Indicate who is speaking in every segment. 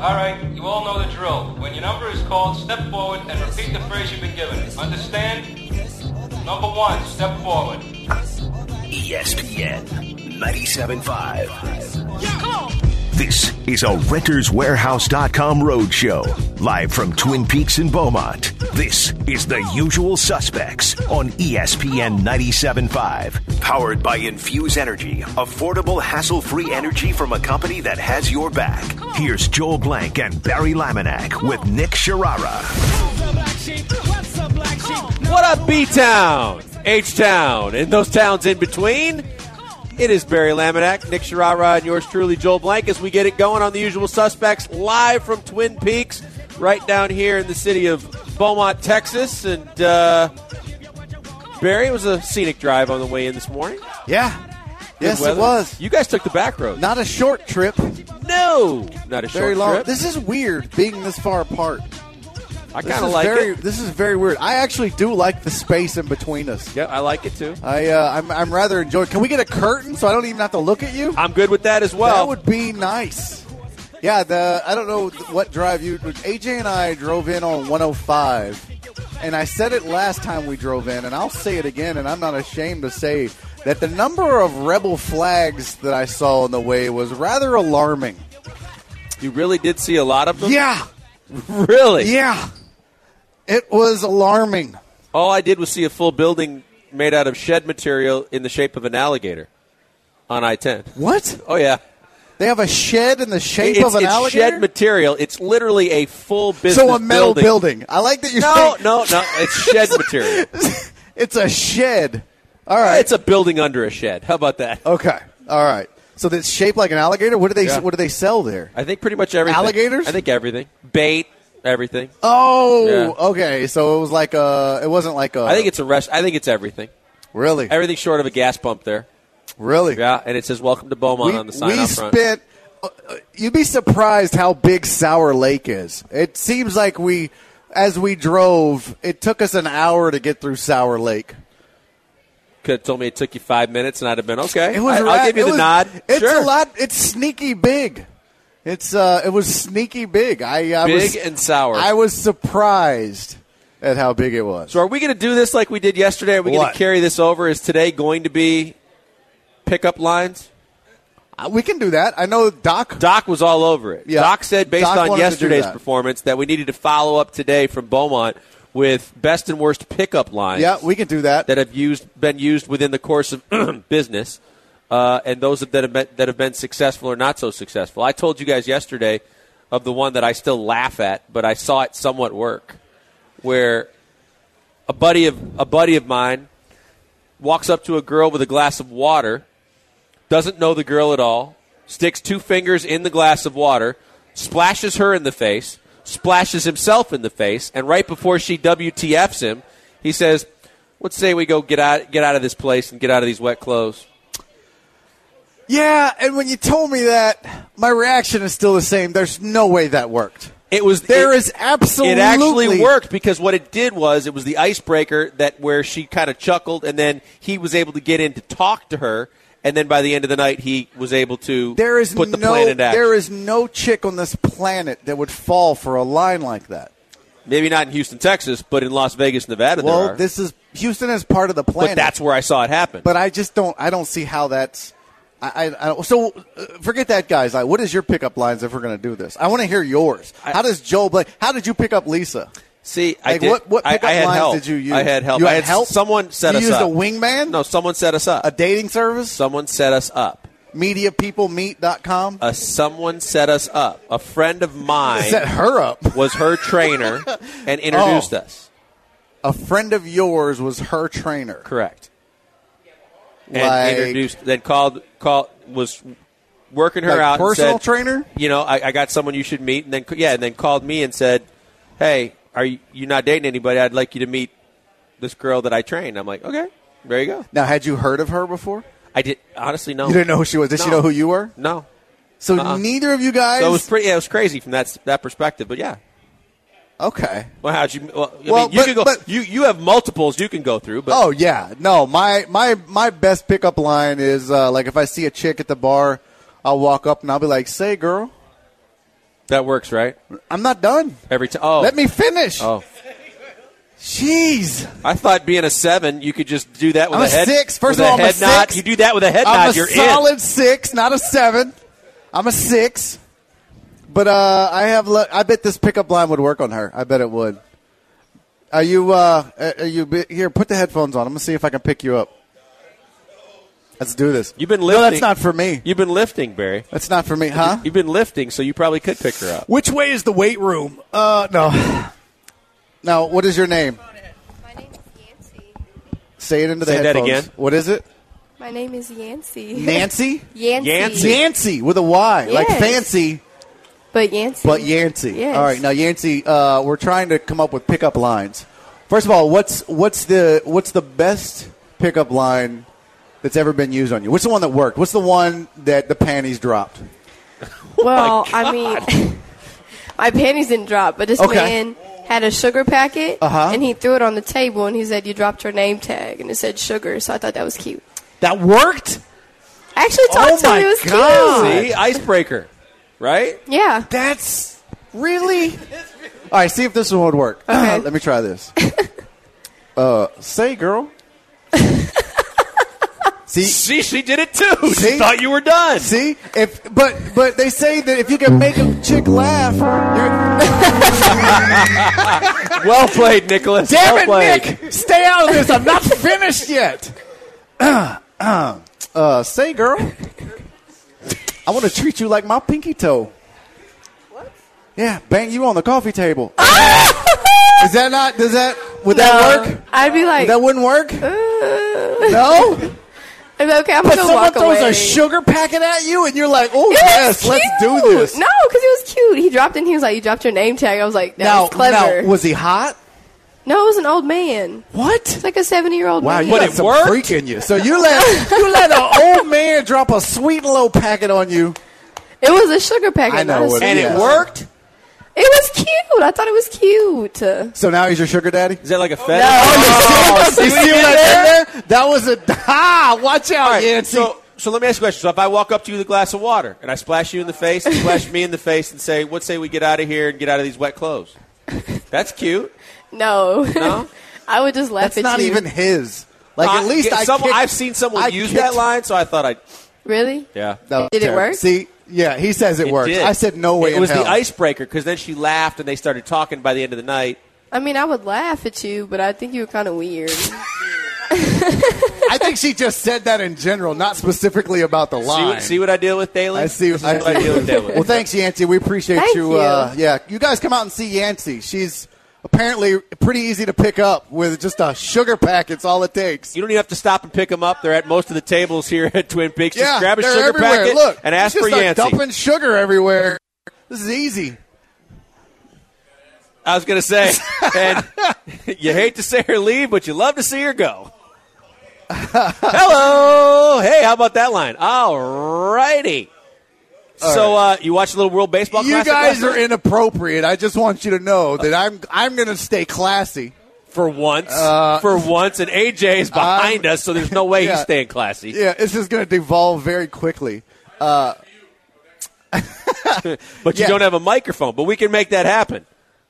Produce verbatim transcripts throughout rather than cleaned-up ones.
Speaker 1: All right, you all know the drill. When your number is called, step forward and repeat the phrase you've been given. Understand? Number one, step forward.
Speaker 2: E S P N ninety-seven point five.
Speaker 3: Yeah, come on.
Speaker 2: This is a Renters Warehouse dot com roadshow, live from Twin Peaks in Beaumont. This is The Usual Suspects on E S P N ninety-seven point five. Powered by Infuse Energy, affordable, hassle-free energy from a company that has your back. Here's Joel Blank and Barry Laminack with Nick Sharara.
Speaker 4: What up, B-Town, H-Town, and those towns in between? It is Barry Laminack, Nick Sharara, and yours truly, Joel Blank, as we get it going on The Usual Suspects, live from Twin Peaks, right down here in the city of Beaumont, Texas. And, uh, Barry, it was a scenic drive on the way in this morning.
Speaker 5: Yeah.
Speaker 4: Good
Speaker 5: yes,
Speaker 4: weather.
Speaker 5: it was.
Speaker 4: You guys took the back road.
Speaker 5: Not a short trip.
Speaker 4: No. Not a
Speaker 5: Very
Speaker 4: short
Speaker 5: long.
Speaker 4: trip.
Speaker 5: This is weird, being this far apart.
Speaker 4: I
Speaker 5: This
Speaker 4: kind of
Speaker 5: is
Speaker 4: like
Speaker 5: very,
Speaker 4: it.
Speaker 5: This is very weird. I actually do like the space in between us.
Speaker 4: Yeah, I like it, too.
Speaker 5: I, uh, I'm, I'm rather enjoying. Can we get a curtain so I don't even have to look at you?
Speaker 4: I'm good with that as well.
Speaker 5: That would be nice. Yeah, the I don't know what drive you. A J and I drove in on one oh five, and I said it last time we drove in, and I'll say it again, and I'm not ashamed to say that the number of rebel flags that I saw on the way was rather alarming.
Speaker 4: You really did see a lot of them?
Speaker 5: Yeah.
Speaker 4: Really?
Speaker 5: Yeah. It was alarming.
Speaker 4: All I did was see a full building made out of shed material in the shape of an alligator on I ten.
Speaker 5: What?
Speaker 4: Oh, yeah.
Speaker 5: They have a shed in the shape
Speaker 4: it's,
Speaker 5: of an
Speaker 4: it's
Speaker 5: alligator?
Speaker 4: shed material. It's literally a full business
Speaker 5: So a metal
Speaker 4: building.
Speaker 5: building. I like that you're
Speaker 4: No,
Speaker 5: saying.
Speaker 4: no, no. It's shed material.
Speaker 5: It's a shed. All right.
Speaker 4: It's a building under a shed. How about that?
Speaker 5: Okay. All right. So that's shaped like an alligator? What do they
Speaker 4: Yeah.
Speaker 5: What do they sell there?
Speaker 4: I think pretty much everything.
Speaker 5: Alligators?
Speaker 4: I think everything. Bait, everything.
Speaker 5: Oh,
Speaker 4: Yeah.
Speaker 5: okay. So it was like a. It wasn't like a.
Speaker 4: I think it's a rest. I think it's everything.
Speaker 5: really,
Speaker 4: Everything short of a gas pump there.
Speaker 5: really.
Speaker 4: Yeah, and it says "Welcome to Beaumont"
Speaker 5: We,
Speaker 4: on the sign
Speaker 5: we
Speaker 4: out front.
Speaker 5: spent. Uh, you'd be surprised how big Sour Lake is. It seems like we, as we drove, it took us an hour to get through Sour Lake.
Speaker 4: Could have told me it took you five minutes, and I'd have been okay.
Speaker 5: It was.
Speaker 4: I,
Speaker 5: ra-
Speaker 4: I'll give you
Speaker 5: it
Speaker 4: the
Speaker 5: was-
Speaker 4: nod.
Speaker 5: It's
Speaker 4: Sure.
Speaker 5: a lot. It's sneaky big. It's. uh It was sneaky big. I, I
Speaker 4: Big
Speaker 5: was,
Speaker 4: and sour.
Speaker 5: I was surprised at how big it was.
Speaker 4: So are we going to do this like we did yesterday? Are we going
Speaker 5: What?
Speaker 4: to carry this over? Is today going to be pickup lines?
Speaker 5: Uh, we can do that. I know Doc.
Speaker 4: Doc was all over it.
Speaker 5: Yeah.
Speaker 4: Doc said based
Speaker 5: Doc
Speaker 4: on
Speaker 5: wanted to do
Speaker 4: yesterday's
Speaker 5: that.
Speaker 4: performance that we needed to follow up today from Beaumont with best and worst pickup lines.
Speaker 5: Yeah, we can do that.
Speaker 4: that have used been used within the course of business, uh, and those that have been, that have been successful or not so successful. I told you guys yesterday of the one that I still laugh at, but I saw it somewhat work, where a buddy of a buddy of mine walks up to a girl with a glass of water, doesn't know the girl at all, sticks two fingers in the glass of water, splashes her in the face, splashes himself in the face, and right before she W T Fs him, he says, let's say we go get out get out of this place and get out of these wet clothes.
Speaker 5: Yeah, and when you told me that, my reaction is still the same. There's no way that worked.
Speaker 4: It was
Speaker 5: There
Speaker 4: it,
Speaker 5: is absolutely.
Speaker 4: It actually worked because what it did was it was the icebreaker that where she kind of chuckled, and then he was able to get in to talk to her, and then by the end of the night he was able to
Speaker 5: There is
Speaker 4: put the
Speaker 5: no.
Speaker 4: plan into action.
Speaker 5: There is no chick on this planet that would fall for a line like that.
Speaker 4: Maybe not in Houston, Texas, but in Las Vegas, Nevada, there
Speaker 5: Well,
Speaker 4: are.
Speaker 5: this is Houston is part of the planet.
Speaker 4: But that's where I saw it happen.
Speaker 5: But I just don't. I don't see how that's. I, I, I so uh, forget that, guys. Like, what is your pickup lines if we're going to do this? I want to hear yours.
Speaker 4: I-
Speaker 5: how does Joel Blake? How did you pick up Lisa?
Speaker 4: See, I
Speaker 5: Like,
Speaker 4: did.
Speaker 5: what what
Speaker 4: I-
Speaker 5: pickup
Speaker 4: I, had
Speaker 5: lines
Speaker 4: help.
Speaker 5: did you use?
Speaker 4: I had help.
Speaker 5: You
Speaker 4: I
Speaker 5: had
Speaker 4: had
Speaker 5: help.
Speaker 4: Someone set
Speaker 5: you
Speaker 4: us
Speaker 5: used
Speaker 4: up.
Speaker 5: a wingman.
Speaker 4: No, someone set us up.
Speaker 5: A dating service.
Speaker 4: Someone set us up.
Speaker 5: media people meet dot com.
Speaker 4: Uh, someone set us up. A friend of mine
Speaker 5: Set her up.
Speaker 4: was her trainer and introduced
Speaker 5: Oh.
Speaker 4: us.
Speaker 5: A friend of yours was her trainer.
Speaker 4: Correct. And
Speaker 5: Like-
Speaker 4: introduced, then called, called, was working her
Speaker 5: Like
Speaker 4: out.
Speaker 5: personal
Speaker 4: and said,
Speaker 5: trainer?
Speaker 4: You know, I, I got someone you should meet, and then yeah, and then called me and said, "Hey, are you you not dating anybody? I'd like you to meet this girl that I train." I'm like, "Okay, there you go."
Speaker 5: Now, had you heard of her before?
Speaker 4: I did honestly no.
Speaker 5: You didn't know who she was. Did she
Speaker 4: No.
Speaker 5: know who you were?
Speaker 4: No.
Speaker 5: So
Speaker 4: Uh-uh.
Speaker 5: neither of you guys.
Speaker 4: So it was pretty. Yeah, it was crazy from that that perspective. But yeah.
Speaker 5: Okay.
Speaker 4: Well, how'd you? Well, I
Speaker 5: Well,
Speaker 4: mean, you
Speaker 5: but-
Speaker 4: can go.
Speaker 5: but-
Speaker 4: you you have multiples you can go through. But
Speaker 5: Oh yeah, no. My my my best pickup line is uh, like if I see a chick at the bar, I'll walk up and I'll be like, "Say, girl,"
Speaker 4: That works, right?
Speaker 5: I'm not done.
Speaker 4: Every time. Oh.
Speaker 5: Let me finish.
Speaker 4: Oh.
Speaker 5: Jeez.
Speaker 4: I thought being a seven, you could just do that with
Speaker 5: I'm
Speaker 4: a head.
Speaker 5: a six. First
Speaker 4: with
Speaker 5: of all,
Speaker 4: a
Speaker 5: I'm a
Speaker 4: head nod.
Speaker 5: six.
Speaker 4: You do that with a head
Speaker 5: I'm
Speaker 4: nod,
Speaker 5: a
Speaker 4: you're
Speaker 5: solid
Speaker 4: in.
Speaker 5: six, not a seven. I'm a six. But uh, I have. Le- I bet this pickup line would work on her. I bet it would. Are you? Uh, are you here? Put the headphones on. I'm gonna see if I can pick you up. Let's do this.
Speaker 4: You've been lifting.
Speaker 5: No, that's not for me.
Speaker 4: You've been lifting, Barry.
Speaker 5: That's not for me, huh?
Speaker 4: You've been lifting, so you probably could pick her up.
Speaker 5: Which way is the weight room? Uh, no. Now, what is your name?
Speaker 3: My name is Yancy.
Speaker 5: Say it into the
Speaker 4: Say that
Speaker 5: headphones.
Speaker 4: again.
Speaker 5: What is it?
Speaker 3: My name is Yancy.
Speaker 5: Nancy?
Speaker 3: Yancy.
Speaker 4: Yancy.
Speaker 5: Yancey with a Y, like
Speaker 3: Yes.
Speaker 5: fancy,
Speaker 3: But Yancy.
Speaker 5: but Yancey.
Speaker 3: Yes.
Speaker 5: All right, now Yancey, uh, we're trying to come up with pickup lines. First of all, what's what's the what's the best pickup line that's ever been used on you? What's the one that worked? What's the one that the panties dropped?
Speaker 3: Well, I mean, my panties didn't drop, but this
Speaker 5: Okay.
Speaker 3: man had a sugar packet,
Speaker 5: Uh-huh.
Speaker 3: and he threw it on the table, and he said, "You dropped your name tag," and it said sugar. So I thought that was cute.
Speaker 5: That worked?
Speaker 3: I actually talked
Speaker 5: Oh
Speaker 3: to him.
Speaker 5: my
Speaker 3: It was
Speaker 5: God.
Speaker 3: cute.
Speaker 4: See? Icebreaker, right?
Speaker 3: Yeah.
Speaker 5: That's really. All right, see if this one would work.
Speaker 3: Okay.
Speaker 5: Let me try this. uh, say, girl. See,
Speaker 4: See, she did it too.
Speaker 5: See?
Speaker 4: She thought you were done.
Speaker 5: see, if but but they say that if you can make a chick laugh, you're.
Speaker 4: Well played, Nicholas.
Speaker 5: Damn
Speaker 4: well
Speaker 5: it,
Speaker 4: played.
Speaker 5: Nick! Stay out of this. I'm not finished yet. Uh, uh, uh, say, girl, I want to treat you like my pinky toe. What? Yeah, bang you on the coffee table. Is that not? Does that? Would that
Speaker 3: No.
Speaker 5: work?
Speaker 3: I'd be like,
Speaker 5: That wouldn't work.
Speaker 3: uh,
Speaker 5: No.
Speaker 3: I'd be like, okay, I'm
Speaker 5: But
Speaker 3: gonna
Speaker 5: someone
Speaker 3: walk
Speaker 5: throws
Speaker 3: away.
Speaker 5: a sugar packet at you, and you're like, "Oh
Speaker 3: It was
Speaker 5: yes, let's do
Speaker 3: cute.
Speaker 5: this."
Speaker 3: No, because it was cute. He dropped it, and he was like, "You dropped your name tag." I was like, "That
Speaker 5: Now,
Speaker 3: was clever."
Speaker 5: now, was he hot?
Speaker 3: No, it was an old man.
Speaker 5: What?
Speaker 3: It's like a seventy-year-old
Speaker 5: Wow,
Speaker 3: man.
Speaker 5: you
Speaker 4: But
Speaker 5: got
Speaker 4: it
Speaker 5: some
Speaker 4: worked?
Speaker 5: freak in you. So you let you let an old man drop a sweet little packet on you.
Speaker 3: It was a sugar packet.
Speaker 5: I know
Speaker 3: not a
Speaker 5: what it
Speaker 4: And
Speaker 3: sweet
Speaker 4: it
Speaker 5: is.
Speaker 3: one.
Speaker 4: worked?
Speaker 3: It was cute. I thought it was cute.
Speaker 5: So now he's your sugar daddy.
Speaker 4: Is that like a fetish?
Speaker 5: Oh,
Speaker 4: see
Speaker 5: you
Speaker 4: what
Speaker 5: see
Speaker 4: he
Speaker 5: what
Speaker 4: did
Speaker 5: I did there? That was a ah. Watch out,
Speaker 4: All right,
Speaker 5: Yancey.
Speaker 4: so, so let me ask you a question. So if I walk up to you with a glass of water and I splash you in the face, and splash me in the face, and say, "What say we get out of here and get out of these wet clothes?" That's cute.
Speaker 3: No.
Speaker 4: No?
Speaker 3: I would just laugh
Speaker 5: That's
Speaker 3: at
Speaker 5: not
Speaker 3: you.
Speaker 5: even his. Like
Speaker 4: Uh,
Speaker 5: at least
Speaker 4: get
Speaker 5: I.
Speaker 4: some-
Speaker 5: kicked-
Speaker 4: I've seen someone
Speaker 5: I
Speaker 4: use
Speaker 5: kicked-
Speaker 4: that line, so I thought I'd.
Speaker 3: Really?
Speaker 4: Yeah.
Speaker 5: That was
Speaker 3: Did it
Speaker 5: terrible.
Speaker 3: work?
Speaker 5: See, yeah, he says it,
Speaker 4: It
Speaker 5: works.
Speaker 4: did.
Speaker 5: I said no way
Speaker 4: It
Speaker 5: in
Speaker 4: was
Speaker 5: hell.
Speaker 4: the icebreaker because then she laughed and they started talking by the end of the night.
Speaker 3: I mean, I would laugh at you, but I think you were kind of weird.
Speaker 5: I think she just said that in general, not specifically about the
Speaker 4: See
Speaker 5: line.
Speaker 4: what, see what I deal with daily?
Speaker 5: I see.
Speaker 4: This is
Speaker 5: I
Speaker 4: what I
Speaker 5: see.
Speaker 4: deal with daily.
Speaker 5: Well, thanks, Yancey. We appreciate
Speaker 3: Thank
Speaker 5: you.
Speaker 3: you.
Speaker 5: Uh, yeah, you guys come out and see Yancey. She's apparently pretty easy to pick up with just a sugar packet's all it takes.
Speaker 4: You don't even have to stop and pick them up. They're at most of the tables here at Twin Peaks. Just
Speaker 5: yeah,
Speaker 4: grab a
Speaker 5: they're
Speaker 4: sugar
Speaker 5: everywhere.
Speaker 4: packet
Speaker 5: Look,
Speaker 4: and ask
Speaker 5: just
Speaker 4: for
Speaker 5: start
Speaker 4: Yancey.
Speaker 5: dumping sugar everywhere. This is easy.
Speaker 4: I was going to say, and you hate to see her leave, but you love to see her go. Hello. Hey, how about that line? All righty. So uh, you watch a little World Baseball
Speaker 5: You
Speaker 4: Classic
Speaker 5: guys
Speaker 4: last
Speaker 5: are
Speaker 4: night?
Speaker 5: inappropriate. I just want you to know that I'm I'm going to stay classy.
Speaker 4: For once.
Speaker 5: Uh,
Speaker 4: for once. And A J is behind
Speaker 5: I'm-
Speaker 4: us, so there's no way
Speaker 5: Yeah.
Speaker 4: he's staying classy.
Speaker 5: Yeah, this is going to devolve very quickly. Uh,
Speaker 4: But you
Speaker 5: Yeah.
Speaker 4: don't have a microphone. But we can make that happen.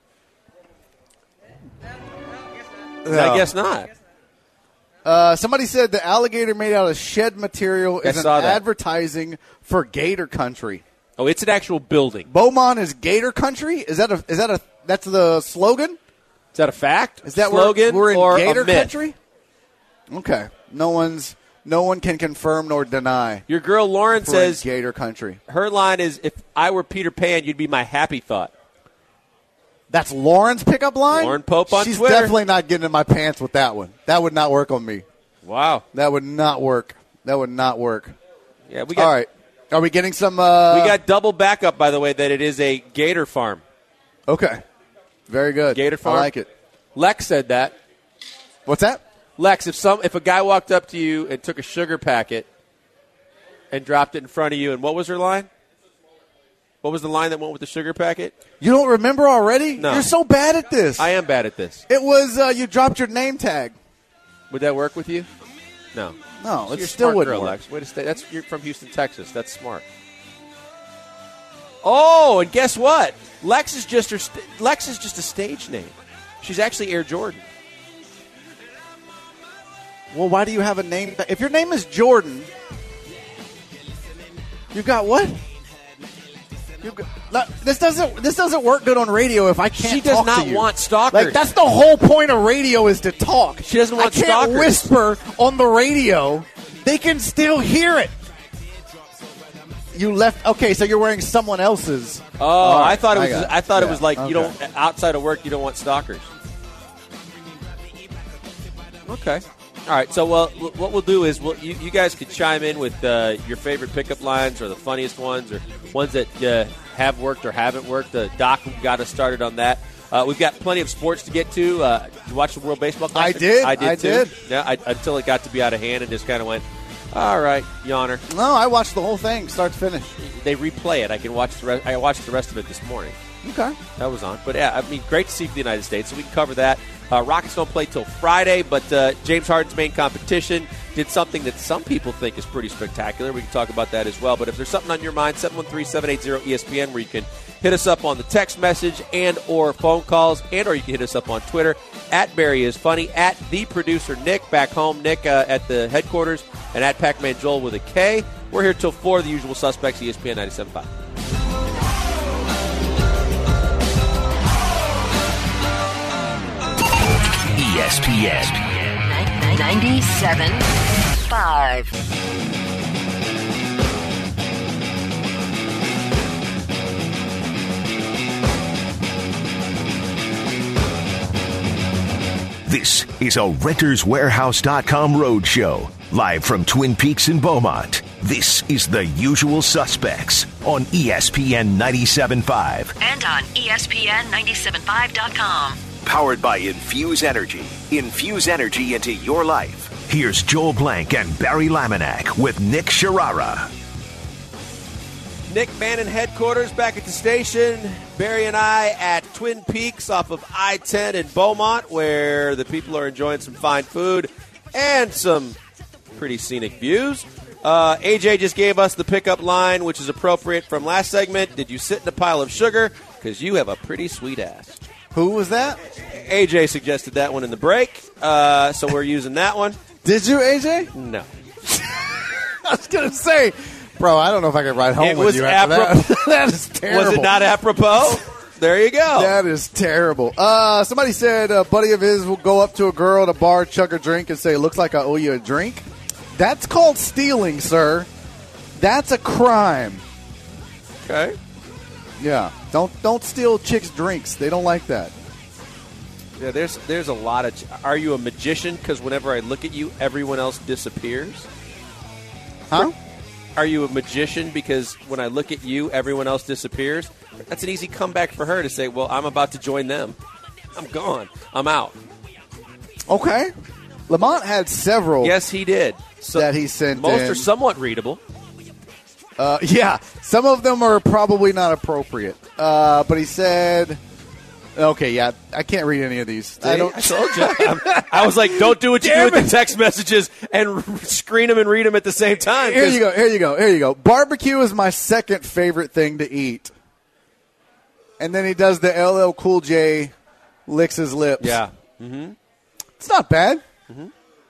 Speaker 4: I guess not.
Speaker 5: Uh, somebody said the alligator made out of shed material
Speaker 4: I
Speaker 5: is an
Speaker 4: saw that.
Speaker 5: advertising for Gator Country.
Speaker 4: Oh, it's an actual building.
Speaker 5: Beaumont is Gator Country. Is that a? Is that a? That's the slogan.
Speaker 4: Is that a fact?
Speaker 5: Is that
Speaker 4: slogan
Speaker 5: we're, we're in
Speaker 4: or
Speaker 5: Gator
Speaker 4: a myth?
Speaker 5: Country? Okay. No one's. No one can confirm nor deny.
Speaker 4: Your girl Lauren
Speaker 5: We're in
Speaker 4: says
Speaker 5: Gator Country.
Speaker 4: her line is, "If I were Peter Pan, you'd be my happy thought."
Speaker 5: That's Lauren's pickup line.
Speaker 4: Lauren Pope on
Speaker 5: She's
Speaker 4: Twitter.
Speaker 5: definitely not getting in my pants with that one. That would not work on me.
Speaker 4: Wow.
Speaker 5: That would not work. That would not work.
Speaker 4: Yeah, we got.
Speaker 5: All right. Are we getting some? Uh,
Speaker 4: we got double backup, by the way, that it is a gator farm.
Speaker 5: Okay. Very good.
Speaker 4: Gator farm.
Speaker 5: I like it.
Speaker 4: Lex said that.
Speaker 5: What's that?
Speaker 4: Lex, if some if a guy walked up to you and took a sugar packet and dropped it in front of you, and what was her line? What was the line that went with the sugar packet?
Speaker 5: You don't remember already?
Speaker 4: No.
Speaker 5: You're so bad at this.
Speaker 4: I am bad at this.
Speaker 5: It was uh, you dropped your name tag.
Speaker 4: Would that work with you? No.
Speaker 5: No,
Speaker 4: So
Speaker 5: it
Speaker 4: you're
Speaker 5: still
Speaker 4: smart
Speaker 5: wouldn't
Speaker 4: girl,
Speaker 5: work.
Speaker 4: Lex. Way to stay. That's you're from Houston, Texas. That's smart. Oh, and guess what? Lex is just her. St- Lex is just a stage name. She's actually Air Jordan.
Speaker 5: Well, why do you have a name? If your name is Jordan, you've got what? You've got, look, this doesn't. This doesn't work good on radio if I can't.
Speaker 4: She does
Speaker 5: talk
Speaker 4: not
Speaker 5: to you.
Speaker 4: want stalkers.
Speaker 5: Like that's the whole point of radio is to talk.
Speaker 4: She doesn't want
Speaker 5: I can't
Speaker 4: stalkers.
Speaker 5: whisper on the radio. They can still hear it. You left. Okay, so you're wearing someone else's.
Speaker 4: Oh,
Speaker 5: right,
Speaker 4: I thought it was.
Speaker 5: I, got it.
Speaker 4: I thought
Speaker 5: yeah,
Speaker 4: it was like
Speaker 5: okay.
Speaker 4: you don't outside of work. You don't want stalkers. Okay. All right. So, well, what we'll do is, we'll, you, you guys can chime in with uh, your favorite pickup lines or the funniest ones or ones that uh, have worked or haven't worked. Uh, Doc got us started on that. Uh, we've got plenty of sports to get to. Uh, did you watch the World Baseball Classic?
Speaker 5: I did.
Speaker 4: I did
Speaker 5: I
Speaker 4: too.
Speaker 5: did.
Speaker 4: Yeah. I, until it got to be out of hand and just kind of went, all right, yawner.
Speaker 5: No, I watched the whole thing, start to finish.
Speaker 4: They replay it. I can watch the rest. I watched the rest of it this morning.
Speaker 5: Okay.
Speaker 4: That was on. But, yeah, I mean, great to see for the United States. So we can cover that. Uh, Rockets don't play till Friday, but uh, James Harden's main competition did something that some people think is pretty spectacular. We can talk about that as well. But if there's something on your mind, seven one three, seven eight zero, E S P N, where you can hit us up on the text message and or phone calls, and or you can hit us up on Twitter, at Barry is Funny, at the producer Nick, back home, Nick uh, at the headquarters, and at Pac-Man Joel with a K. We're here till four, the usual suspects, E S P N ninety-seven point five.
Speaker 2: E S P N
Speaker 6: ninety-seven point five.
Speaker 2: This is a Renters Warehouse dot com road show, live from Twin Peaks in Beaumont. This is The Usual Suspects on E S P N ninety-seven point five.
Speaker 6: And on E S P N ninety-seven point five dot com.
Speaker 2: Powered by Infuse Energy. Infuse energy into your life. Here's Joel Blank and Barry Laminack with Nick Sharara.
Speaker 4: Nick Bannon headquarters back at the station. Barry and I at Twin Peaks off of I ten in Beaumont, where the people are enjoying some fine food and some pretty scenic views. Uh, A J just gave us the pickup line, which is appropriate from last segment. Did you sit in a pile of sugar? Because you have a pretty sweet ass.
Speaker 5: Who was that?
Speaker 4: A J suggested that one in the break, uh, so we're using that one.
Speaker 5: Did you, A J?
Speaker 4: No.
Speaker 5: I was going to say, bro, I don't know if I could ride home
Speaker 4: It
Speaker 5: with
Speaker 4: was
Speaker 5: you after
Speaker 4: apro-
Speaker 5: that. That is terrible.
Speaker 4: Was it not apropos? There you go.
Speaker 5: That is terrible. Uh, somebody said a buddy of his will go up to a girl at a bar, chug a drink, and say, looks like I owe you a drink. That's called stealing, sir. That's a crime.
Speaker 4: Okay.
Speaker 5: Yeah. Don't don't steal chicks' drinks. They don't like that.
Speaker 4: Yeah, there's there's a lot of. Ch- Are you a magician? Because whenever I look at you, everyone else disappears.
Speaker 5: Huh?
Speaker 4: Are you a magician? Because when I look at you, everyone else disappears. That's an easy comeback for her to say, "Well, I'm about to join them. I'm gone. I'm out."
Speaker 5: Okay. Lamont had several.
Speaker 4: Yes, he did. So
Speaker 5: that he sent
Speaker 4: most
Speaker 5: in.
Speaker 4: are somewhat readable.
Speaker 5: Uh, yeah, some of them are probably not appropriate. Uh, but he said, okay, yeah, I can't read any of these.
Speaker 4: I, don't, I told you. I'm, I was like, don't do what you
Speaker 5: Damn
Speaker 4: do with
Speaker 5: it.
Speaker 4: the text messages and screen them and read them at the same time.
Speaker 5: Here you go, here you go, here you go. Barbecue is my second favorite thing to eat. And then he does the L L Cool J licks his lips.
Speaker 4: Yeah. Mm-hmm.
Speaker 5: It's not bad.
Speaker 4: Mm-hmm.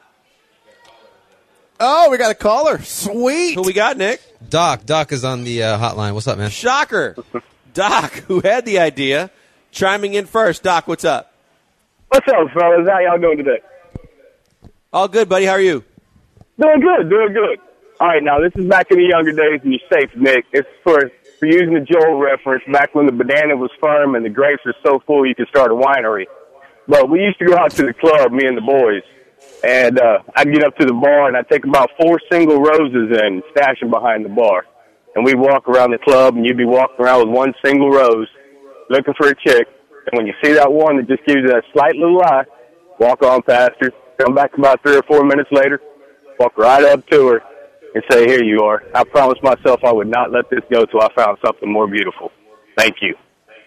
Speaker 5: Oh, we got a caller. Sweet.
Speaker 4: Who we got, Nick?
Speaker 7: Doc. Doc is on the uh, hotline. What's up, man?
Speaker 4: Shocker. Doc, who had the idea, chiming in first. Doc, what's up?
Speaker 8: What's up, fellas? How y'all doing today?
Speaker 4: All good, buddy. How are you?
Speaker 8: Doing good, doing good. All right, now, this is back in the younger days, and you're safe, Nick. It's for, for using the Joel reference, back when the banana was firm and the grapes were so full you could start a winery. But we used to go out to the club, me and the boys, and uh, I'd get up to the bar, and I'd take about four single roses and stash them behind the bar. And we'd walk around the club, and you'd be walking around with one single rose, looking for a chick. And when you see that one that just gives you that slight little eye, walk on past her, come back about three or four minutes later, walk right up to her, and say, here you are. I promised myself I would not let this go till I found something more beautiful. Thank you.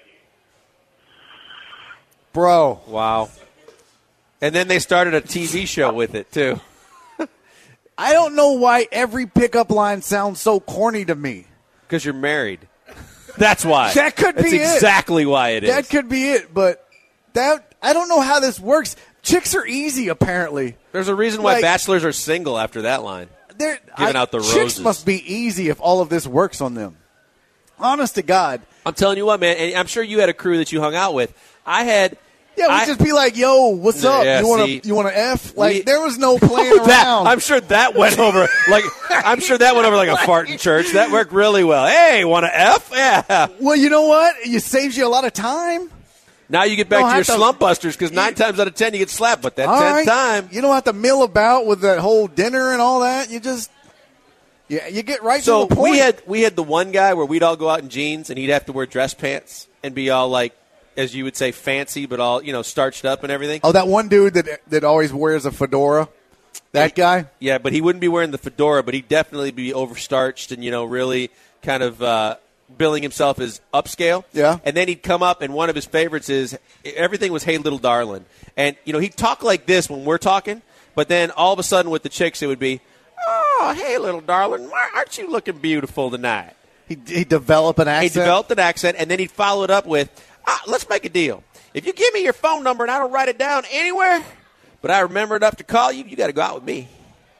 Speaker 5: Bro.
Speaker 4: Wow. And then they started a T V show with it, too.
Speaker 5: I don't know why every pickup line sounds so corny to me.
Speaker 4: Because you're married. That's why.
Speaker 5: That could
Speaker 4: That's
Speaker 5: be it.
Speaker 4: exactly why it is.
Speaker 5: That could be it, but that I don't know how this works. Chicks are easy, apparently.
Speaker 4: There's a reason why
Speaker 5: Like-
Speaker 4: bachelors are single after that line.
Speaker 5: They're
Speaker 4: Giving
Speaker 5: I-
Speaker 4: out the
Speaker 5: Chicks
Speaker 4: roses.
Speaker 5: must be easy if all of this works on them. Honest to God.
Speaker 4: I'm telling you what, man, and I'm sure you had a crew that you hung out with. I had.
Speaker 5: Yeah, we
Speaker 4: I,
Speaker 5: just be like, "Yo, what's up?
Speaker 4: Yeah,
Speaker 5: you want
Speaker 4: see,
Speaker 5: to you want to f?" Like
Speaker 4: we-
Speaker 5: there was no playing
Speaker 4: that,
Speaker 5: around.
Speaker 4: I'm sure that went over like I'm sure that went over like a fart in church. That worked really well. Hey, want to F? Yeah.
Speaker 5: Well, you know what? It saves you a lot of time.
Speaker 4: Now you get back
Speaker 5: Don't
Speaker 4: to your
Speaker 5: have to-
Speaker 4: slump busters because nine times out of ten you get slapped, but that
Speaker 5: All
Speaker 4: tenth
Speaker 5: right.
Speaker 4: time.
Speaker 5: You don't have to mill about with that whole dinner and all that. You just yeah, you get right
Speaker 4: So
Speaker 5: to the point.
Speaker 4: we had we had the one guy where we'd all go out in jeans and he'd have to wear dress pants and be all like, as you would say, fancy, but all you know, starched up and everything.
Speaker 5: oh, that one dude that that always wears a fedora. That guy.
Speaker 4: Yeah, but he wouldn't be wearing the fedora, but he'd definitely be overstarched and, you know, really kind of uh, billing himself as upscale.
Speaker 5: Yeah.
Speaker 4: And then he'd come up, and one of his favorites is everything was "Hey, little darling." And, you know, he'd talk like this when we're talking, but then all of a sudden with the chicks it would be, "Oh, hey, little darling, why aren't you looking beautiful tonight?"
Speaker 5: He he developed an accent.
Speaker 4: He developed an accent, and then he'd follow it up with, ah, let's make a deal. If you give me your phone number and I don't write it down anywhere, but I remember enough to call you, you got to go out with me.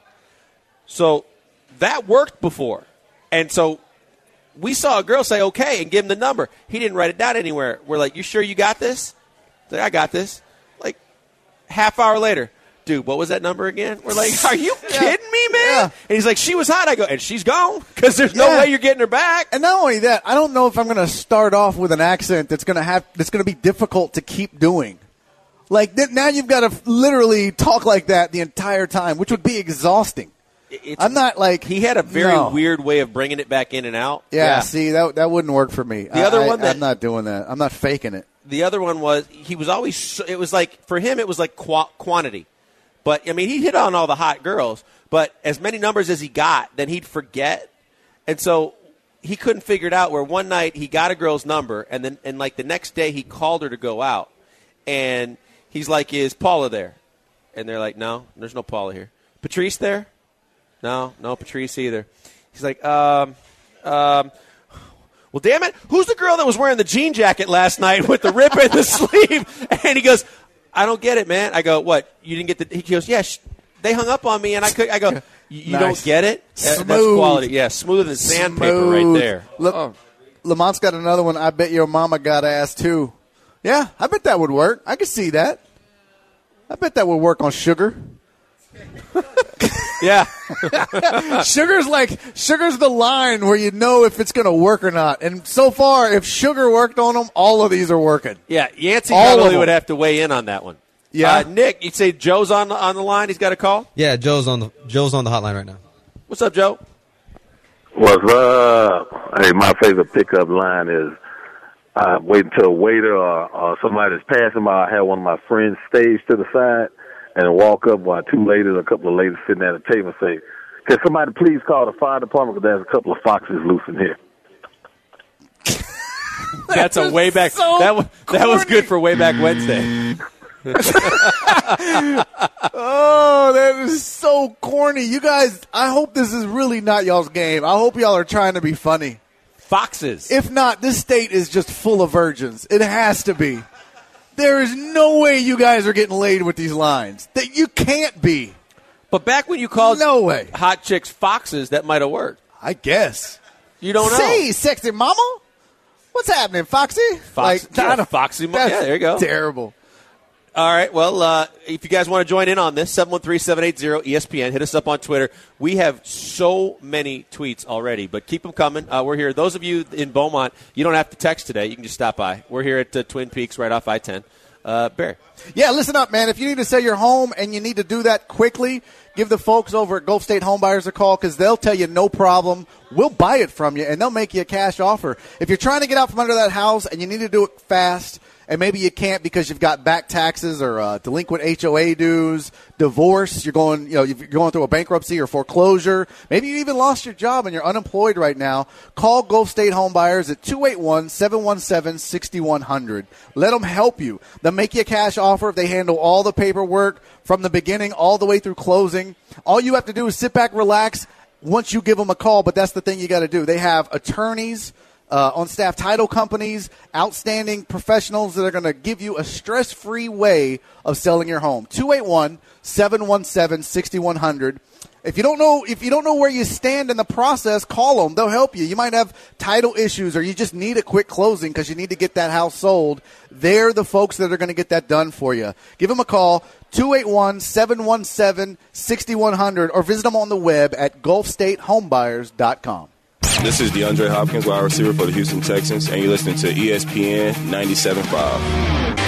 Speaker 4: So that worked before. And so we saw a girl say okay and give him the number. He didn't write it down anywhere. We're like, you sure you got this? Like, I got this. Like, half hour later, dude, what was that number again? We're like, are you kidding me, man?
Speaker 5: Yeah.
Speaker 4: And he's like, she was hot. I go, and she's gone because there's no
Speaker 5: Yeah.
Speaker 4: way you're getting her back.
Speaker 5: And not only that, I don't know if I'm going to start off with an accent that's going to have that's going to be difficult to keep doing. Like th- now, you've got to literally talk like that the entire time, which would be exhausting.
Speaker 4: It's,
Speaker 5: I'm not like
Speaker 4: he had a very
Speaker 5: no.
Speaker 4: weird way of bringing it back in and out.
Speaker 5: Yeah, see that that wouldn't work for me.
Speaker 4: The other
Speaker 5: I,
Speaker 4: one that-
Speaker 5: I'm not doing that. I'm not faking it.
Speaker 4: The other one was he was always so- it was like for him it was like qu- quantity. But I mean he hit on all the hot girls, but as many numbers as he got, then he'd forget. And so he couldn't figure it out where one night he got a girl's number and then and like the next day he called her to go out. And he's like, "Is Paula there?" And they're like, "No, there's no Paula here." "Patrice there?" No, no Patrice either. He's like, um, um, well, damn it. Who's the girl that was wearing the jean jacket last night with the rip in the sleeve? And he goes, "I don't get it, man." I go, "What? You didn't get the?" He goes, "Yeah, sh- they hung up on me, and I could." I go, "You, you
Speaker 5: Nice.
Speaker 4: don't get it? That- That's
Speaker 5: Smooth.
Speaker 4: quality. Yeah, smooth as sandpaper
Speaker 5: Smooth.
Speaker 4: right there."
Speaker 5: Look,
Speaker 4: Oh.
Speaker 5: Lamont's got another one. I bet your mama got ass too. Yeah, I bet that would work. I could see that. I bet that would work on Sugar.
Speaker 4: Yeah.
Speaker 5: Sugar's like Sugar's the line where you know if it's going to work or not. And so far, if Sugar worked on them, all of these are working.
Speaker 4: Yeah, Yancey
Speaker 5: All of
Speaker 4: probably
Speaker 5: them.
Speaker 4: would have to weigh in on that one.
Speaker 5: Yeah.
Speaker 4: Uh, Nick, you'd say Joe's on the, on the line? He's got a call?
Speaker 7: Yeah, Joe's on the Joe's on the hotline right now.
Speaker 4: What's up, Joe?
Speaker 9: What's up? Hey, my favorite pickup line is uh, wait until a waiter or, or somebody's passing by. I have one of my friends stage to the side and walk up while two ladies or a couple of ladies sitting at a table and say, "Can somebody please call the fire department because there's a couple of foxes loose in here."
Speaker 4: That's a way back.
Speaker 5: so
Speaker 4: that was, that was
Speaker 5: corny.
Speaker 4: good for way back Wednesday.
Speaker 5: Oh, that is so corny. You guys, I hope this is really not y'all's game. I hope y'all are trying to be funny.
Speaker 4: Foxes.
Speaker 5: If not, this state is just full of virgins. It has to be. There is no way you guys are getting laid with these lines. That you can't be.
Speaker 4: But back when you called
Speaker 5: No way.
Speaker 4: hot chicks foxes, that might have worked.
Speaker 5: I guess.
Speaker 4: You don't know.
Speaker 5: Say, sexy mama, what's happening, Foxy?
Speaker 4: Fox- yeah,
Speaker 5: I don't-
Speaker 4: Foxy mo-
Speaker 5: that's
Speaker 4: yeah, there you go.
Speaker 5: Terrible.
Speaker 4: All right. Well, uh, if you guys want to join in on this, seven one three, seven eight zero, E S P N. Hit us up on Twitter. We have so many tweets already, but keep them coming. Uh, we're here. Those of you in Beaumont, you don't have to text today. You can just stop by. We're here at uh, Twin Peaks right off I ten. Uh, Barry.
Speaker 5: Yeah, listen up, man. If you need to sell your home and you need to do that quickly, give the folks over at Gulf State Home Buyers a call because they'll tell you no problem. We'll buy it from you, and they'll make you a cash offer. If you're trying to get out from under that house and you need to do it fast, and maybe you can't because you've got back taxes or uh, delinquent H O A dues, divorce, you're going, you know, you're going through a bankruptcy or foreclosure. Maybe you even lost your job and you're unemployed right now. Call Gulf State Home Buyers at two eight one, seven one seven, six one zero zero. Let them help you. They'll make you a cash offer. They handle all the paperwork from the beginning all the way through closing. All you have to do is sit back, relax once you give them a call, but that's the thing you got to do. They have attorneys uh, on-staff title companies, outstanding professionals that are going to give you a stress-free way of selling your home. two eight one, seven one seven, six one zero zero. If you don't know, if you don't know where you stand in the process, call them. They'll help you. You might have title issues, or you just need a quick closing because you need to get that house sold. They're the folks that are going to get that done for you. Give them a call, two eight one, seven one seven, six one zero zero, or visit them on the web at gulf state homebuyers dot com.
Speaker 10: This is DeAndre Hopkins, wide receiver for the Houston Texans, and you're listening to E S P N ninety-seven point five.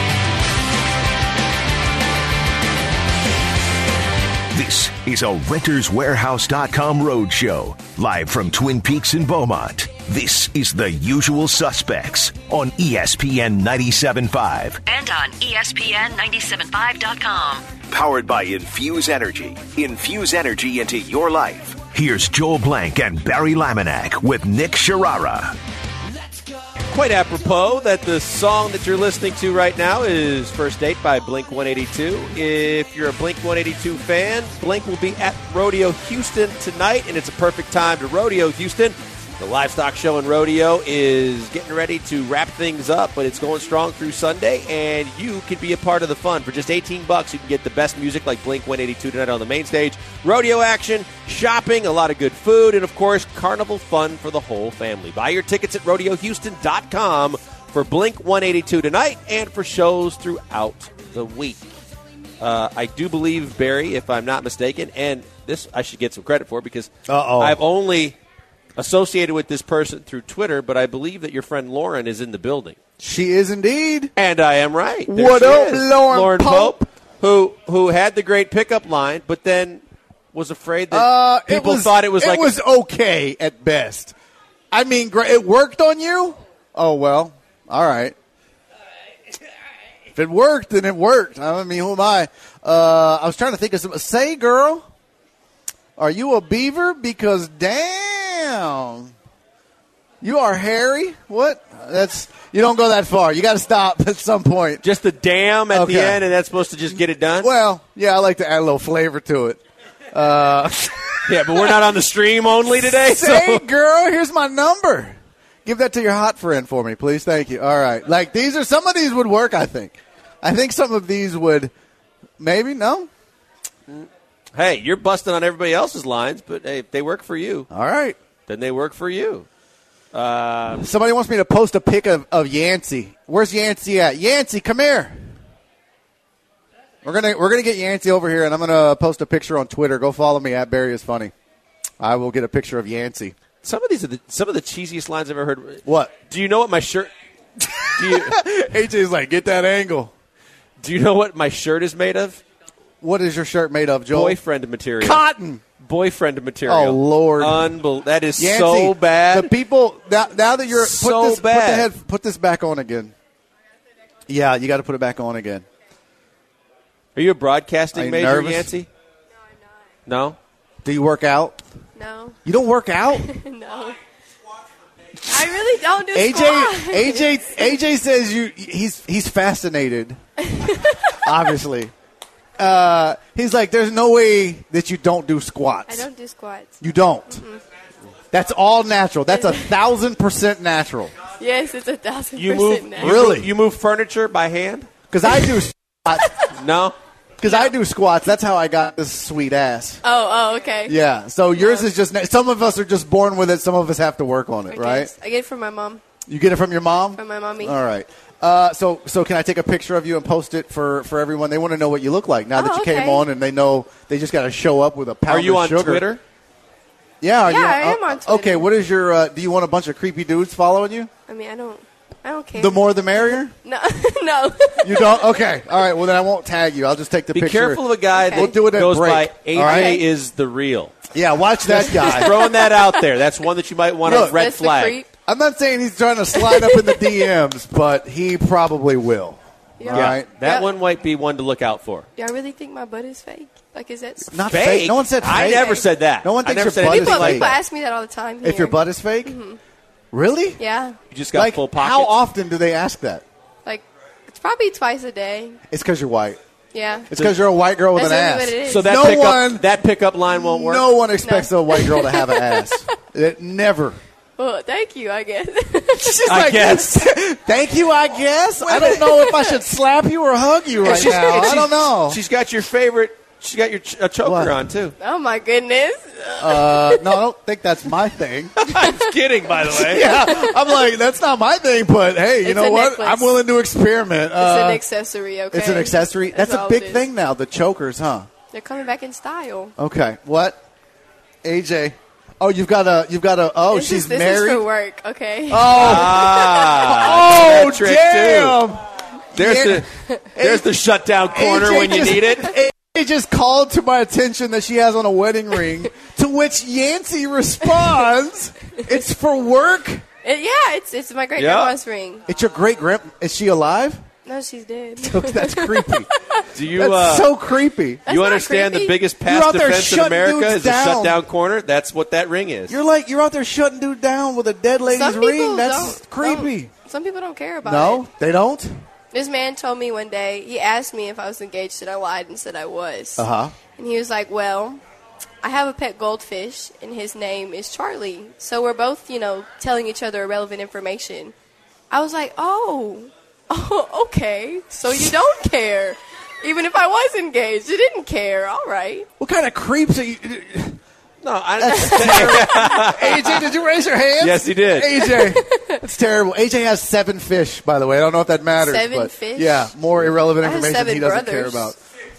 Speaker 2: This is a renters warehouse dot com roadshow, live from Twin Peaks in Beaumont. This is The Usual Suspects on E S P N ninety-seven point five.
Speaker 6: And on E S P N ninety-seven point five dot com.
Speaker 2: Powered by Infuse Energy. Infuse energy into your life. Here's Joel Blank and Barry Laminack with Nick Sharara.
Speaker 4: Quite apropos that the song that you're listening to right now is First Date by Blink one eighty-two. If you're a Blink one eighty-two fan, Blink will be at Rodeo Houston tonight, and it's a perfect time to Rodeo Houston. The livestock show in Rodeo is getting ready to wrap things up, but it's going strong through Sunday, and you can be a part of the fun. For just eighteen bucks, you can get the best music like Blink one eighty-two tonight on the main stage, rodeo action, shopping, a lot of good food, and, of course, carnival fun for the whole family. Buy your tickets at rodeo houston dot com for Blink one eighty-two tonight and for shows throughout the week. Uh, I do believe, Barry, if I'm not mistaken, and this I should get some credit for because
Speaker 5: Uh-oh.
Speaker 4: I've only associated with this person through Twitter, but I believe that your friend Lauren is in the building.
Speaker 5: She is indeed.
Speaker 4: And I am right. There
Speaker 5: What
Speaker 4: she
Speaker 5: up,
Speaker 4: is.
Speaker 5: Lauren,
Speaker 4: Lauren
Speaker 5: Pope?
Speaker 4: Pope, who who had the great pickup line, but then was afraid that
Speaker 5: Uh, it
Speaker 4: people
Speaker 5: was,
Speaker 4: thought it was
Speaker 5: it
Speaker 4: like
Speaker 5: was okay at best. I mean, gra- it worked on you? Oh, well, all right. If it worked, then it worked. I mean, who am I? Uh, I was trying to think of some. Say, girl, are you a beaver? Because damn, you are hairy. What? That's you don't go that far. You got to stop at some point.
Speaker 4: just the damn at
Speaker 5: Okay.
Speaker 4: the end, and that's supposed to just get it done.
Speaker 5: Well, yeah, I like to add a little flavor to it. Uh,
Speaker 4: yeah, but we're not on the stream only today.
Speaker 5: Say,
Speaker 4: So.
Speaker 5: girl, here's my number. Give that to your hot friend for me, please. Thank you. All right. Like, these are, some of these would work, I think. I think some of these would, maybe, no?
Speaker 4: Hey, you're busting on everybody else's lines, but hey, if they work for you,
Speaker 5: all right,
Speaker 4: then they work for you. Uh,
Speaker 5: Somebody wants me to post a pic of, of Yancey. Where's Yancey at? Yancey, come here. We're gonna we're gonna get Yancey over here, and I'm gonna post a picture on Twitter. Go follow me at Barry is Funny. I will get a picture of Yancey.
Speaker 4: some of these are the, some of the cheesiest lines I've ever heard.
Speaker 5: What?
Speaker 4: Do you know what my shirt? Do you,
Speaker 5: A J's like, get that angle.
Speaker 4: Do you know what my shirt is made of?
Speaker 5: What is your shirt made of, Joel?
Speaker 4: Boyfriend material.
Speaker 5: Cotton.
Speaker 4: Boyfriend material.
Speaker 5: Oh, Lord.
Speaker 4: Unbel- that is
Speaker 5: Yancey,
Speaker 4: so bad.
Speaker 5: The people now, now that you're
Speaker 4: So
Speaker 5: put this, Put,
Speaker 4: bad.
Speaker 5: the head, put this back on again. Yeah, you got to put it back on again.
Speaker 4: Are you a broadcasting
Speaker 5: Are you
Speaker 4: major,
Speaker 5: nervous?
Speaker 4: Yancey? No, I'm not.
Speaker 5: Do you work out?
Speaker 3: No.
Speaker 5: You don't work out?
Speaker 3: No. I really don't do
Speaker 5: A J
Speaker 3: squats.
Speaker 5: A J A J says you he's he's fascinated. Obviously. Uh, he's like, there's no way that you don't do squats.
Speaker 3: I don't do squats.
Speaker 5: You don't.
Speaker 3: Mm-mm.
Speaker 5: That's all natural. That's a thousand percent natural.
Speaker 3: Yes, it's a thousand
Speaker 4: You
Speaker 3: percent
Speaker 4: move
Speaker 3: now.
Speaker 4: you
Speaker 5: Really?
Speaker 4: move- You move furniture by hand?
Speaker 5: Because I do squats.
Speaker 4: No.
Speaker 5: Because I do squats. That's how I got this sweet ass.
Speaker 3: Oh, oh, okay.
Speaker 5: Yeah. So yours is just. Some of us are just born with it. Some of us have to work on it,
Speaker 3: I
Speaker 5: right?
Speaker 3: guess. I get it from my mom.
Speaker 5: You get it from your mom.
Speaker 3: From my mommy.
Speaker 5: All right. Uh, so, so can I take a picture of you and post it for, for everyone? They want to know what you look like now that
Speaker 3: Oh,
Speaker 5: you came
Speaker 3: okay.
Speaker 5: on, and they know they just got to show up with a pound
Speaker 4: Are you
Speaker 5: of
Speaker 4: on
Speaker 5: sugar.
Speaker 4: Twitter?
Speaker 5: Yeah. Are
Speaker 3: Yeah,
Speaker 5: you,
Speaker 3: I am
Speaker 5: uh,
Speaker 3: on Twitter.
Speaker 5: Okay. What is your? Uh, do you want a bunch of creepy dudes following you?
Speaker 3: I mean, I don't. I don't care.
Speaker 5: The more, the merrier.
Speaker 3: No, no.
Speaker 5: You don't? Okay. All right. Well, then I won't tag you. I'll just take the
Speaker 4: Be
Speaker 5: picture.
Speaker 4: careful of a guy
Speaker 3: Okay.
Speaker 4: that
Speaker 5: We'll do it at
Speaker 4: goes
Speaker 5: break.
Speaker 4: by A J
Speaker 5: All right?
Speaker 4: is the real.
Speaker 5: Yeah. Watch that guy.
Speaker 4: Throwing that out there. That's one that you might want
Speaker 5: Look,
Speaker 4: to red
Speaker 3: That's the
Speaker 4: flag.
Speaker 3: creep.
Speaker 5: I'm not saying he's trying to slide up in the D Ms, but he probably will.
Speaker 3: Yeah.
Speaker 5: All
Speaker 4: Yeah,
Speaker 5: right.
Speaker 4: that
Speaker 3: Yeah.
Speaker 4: one might be one to look out for.
Speaker 3: Do I really think my butt is fake? Like, is that
Speaker 5: Not
Speaker 4: Fake?
Speaker 5: fake. No one said fake.
Speaker 4: I never said that.
Speaker 5: No one
Speaker 4: I
Speaker 5: thinks
Speaker 4: never
Speaker 5: your
Speaker 4: said
Speaker 5: butt is
Speaker 4: anything
Speaker 3: people,
Speaker 4: like
Speaker 5: fake.
Speaker 3: people
Speaker 4: that.
Speaker 3: ask me that all the time. Here.
Speaker 5: If your butt is fake?
Speaker 3: Mhm.
Speaker 5: Really?
Speaker 3: Yeah.
Speaker 4: You just got
Speaker 5: Like,
Speaker 4: full pockets.
Speaker 5: how often do they ask that?
Speaker 3: Like, it's probably twice a day.
Speaker 5: It's because you're white.
Speaker 3: Yeah.
Speaker 5: It's because you're a white girl with
Speaker 3: That's
Speaker 5: an
Speaker 3: really
Speaker 5: ass.
Speaker 3: what it is.
Speaker 4: So that
Speaker 5: No
Speaker 4: pickup,
Speaker 5: one-
Speaker 4: that pickup line won't work.
Speaker 5: No one expects
Speaker 3: No.
Speaker 5: a white girl to have an ass. It never.
Speaker 3: Well, thank you, I guess.
Speaker 5: She's
Speaker 4: I
Speaker 5: like,
Speaker 4: guess.
Speaker 5: Thank you, I guess. I don't know if I should slap you or hug you right
Speaker 4: she's-
Speaker 5: now.
Speaker 4: and
Speaker 5: I
Speaker 4: she's-
Speaker 5: don't know.
Speaker 4: She's got your favorite. She got your ch- a choker
Speaker 5: What?
Speaker 4: on too.
Speaker 3: Oh, my goodness.
Speaker 5: Uh, no, I don't think that's my thing.
Speaker 4: I'm kidding, by the way.
Speaker 5: Yeah, I'm like, that's not my thing, but hey, you
Speaker 3: It's
Speaker 5: know
Speaker 3: a
Speaker 5: what?
Speaker 3: necklace.
Speaker 5: I'm willing to experiment.
Speaker 3: It's
Speaker 5: Uh,
Speaker 3: an accessory, okay?
Speaker 5: It's an accessory. That's, a
Speaker 3: all
Speaker 5: big
Speaker 3: it is.
Speaker 5: thing now, the chokers, huh?
Speaker 3: They're coming back in style.
Speaker 5: Okay. What? A J. Oh, you've got a, you've got a, oh,
Speaker 3: this
Speaker 5: she's
Speaker 3: is, this
Speaker 5: married?
Speaker 3: is for work, okay?
Speaker 5: Oh,
Speaker 4: Ah,
Speaker 5: oh,
Speaker 4: trick,
Speaker 5: damn.
Speaker 4: too. There's
Speaker 5: Yeah.
Speaker 4: the there's the shutdown corner
Speaker 5: A J
Speaker 4: when you
Speaker 5: just-
Speaker 4: need it.
Speaker 5: It just called to my attention that she has on a wedding ring, to which Yancey responds, it's for work?
Speaker 3: It- yeah, it's it's my great grandma's ring.
Speaker 5: It's your great grand. Is she alive?
Speaker 3: No, she's dead.
Speaker 5: That's creepy.
Speaker 4: Do you
Speaker 5: That's
Speaker 4: uh,
Speaker 5: so creepy.
Speaker 3: That's
Speaker 4: you
Speaker 3: not
Speaker 4: understand
Speaker 3: creepy.
Speaker 4: the biggest
Speaker 5: You're
Speaker 4: past
Speaker 5: out there
Speaker 4: defense in
Speaker 5: shutting
Speaker 4: America
Speaker 5: dudes
Speaker 4: is a
Speaker 5: down.
Speaker 4: shutdown corner? That's what that ring is.
Speaker 5: You're like, you're out there shutting dude down with a dead lady's
Speaker 3: Some people
Speaker 5: ring. That's
Speaker 3: don't-
Speaker 5: creepy.
Speaker 3: don't- Some people don't care about it.
Speaker 5: No, they don't?
Speaker 3: This man told me one day, he asked me if I was engaged, and I lied and said I was.
Speaker 5: Uh-huh.
Speaker 3: And he was like, well, I have a pet goldfish, and his name is Charlie. So we're both, you know, telling each other irrelevant information. I was like, oh, oh, okay. So you don't care. Even if I was engaged, you didn't care. All right.
Speaker 5: What kind of creeps are you?
Speaker 4: No, I.
Speaker 5: A J, did you raise your hand?
Speaker 4: Yes, he did.
Speaker 5: A J, that's terrible. A J has seven fish, by the way. I don't know if that matters.
Speaker 3: Seven
Speaker 5: but
Speaker 3: fish?
Speaker 5: Yeah, more irrelevant
Speaker 3: I have
Speaker 5: information
Speaker 3: seven
Speaker 5: he doesn't
Speaker 3: brothers.
Speaker 5: care about.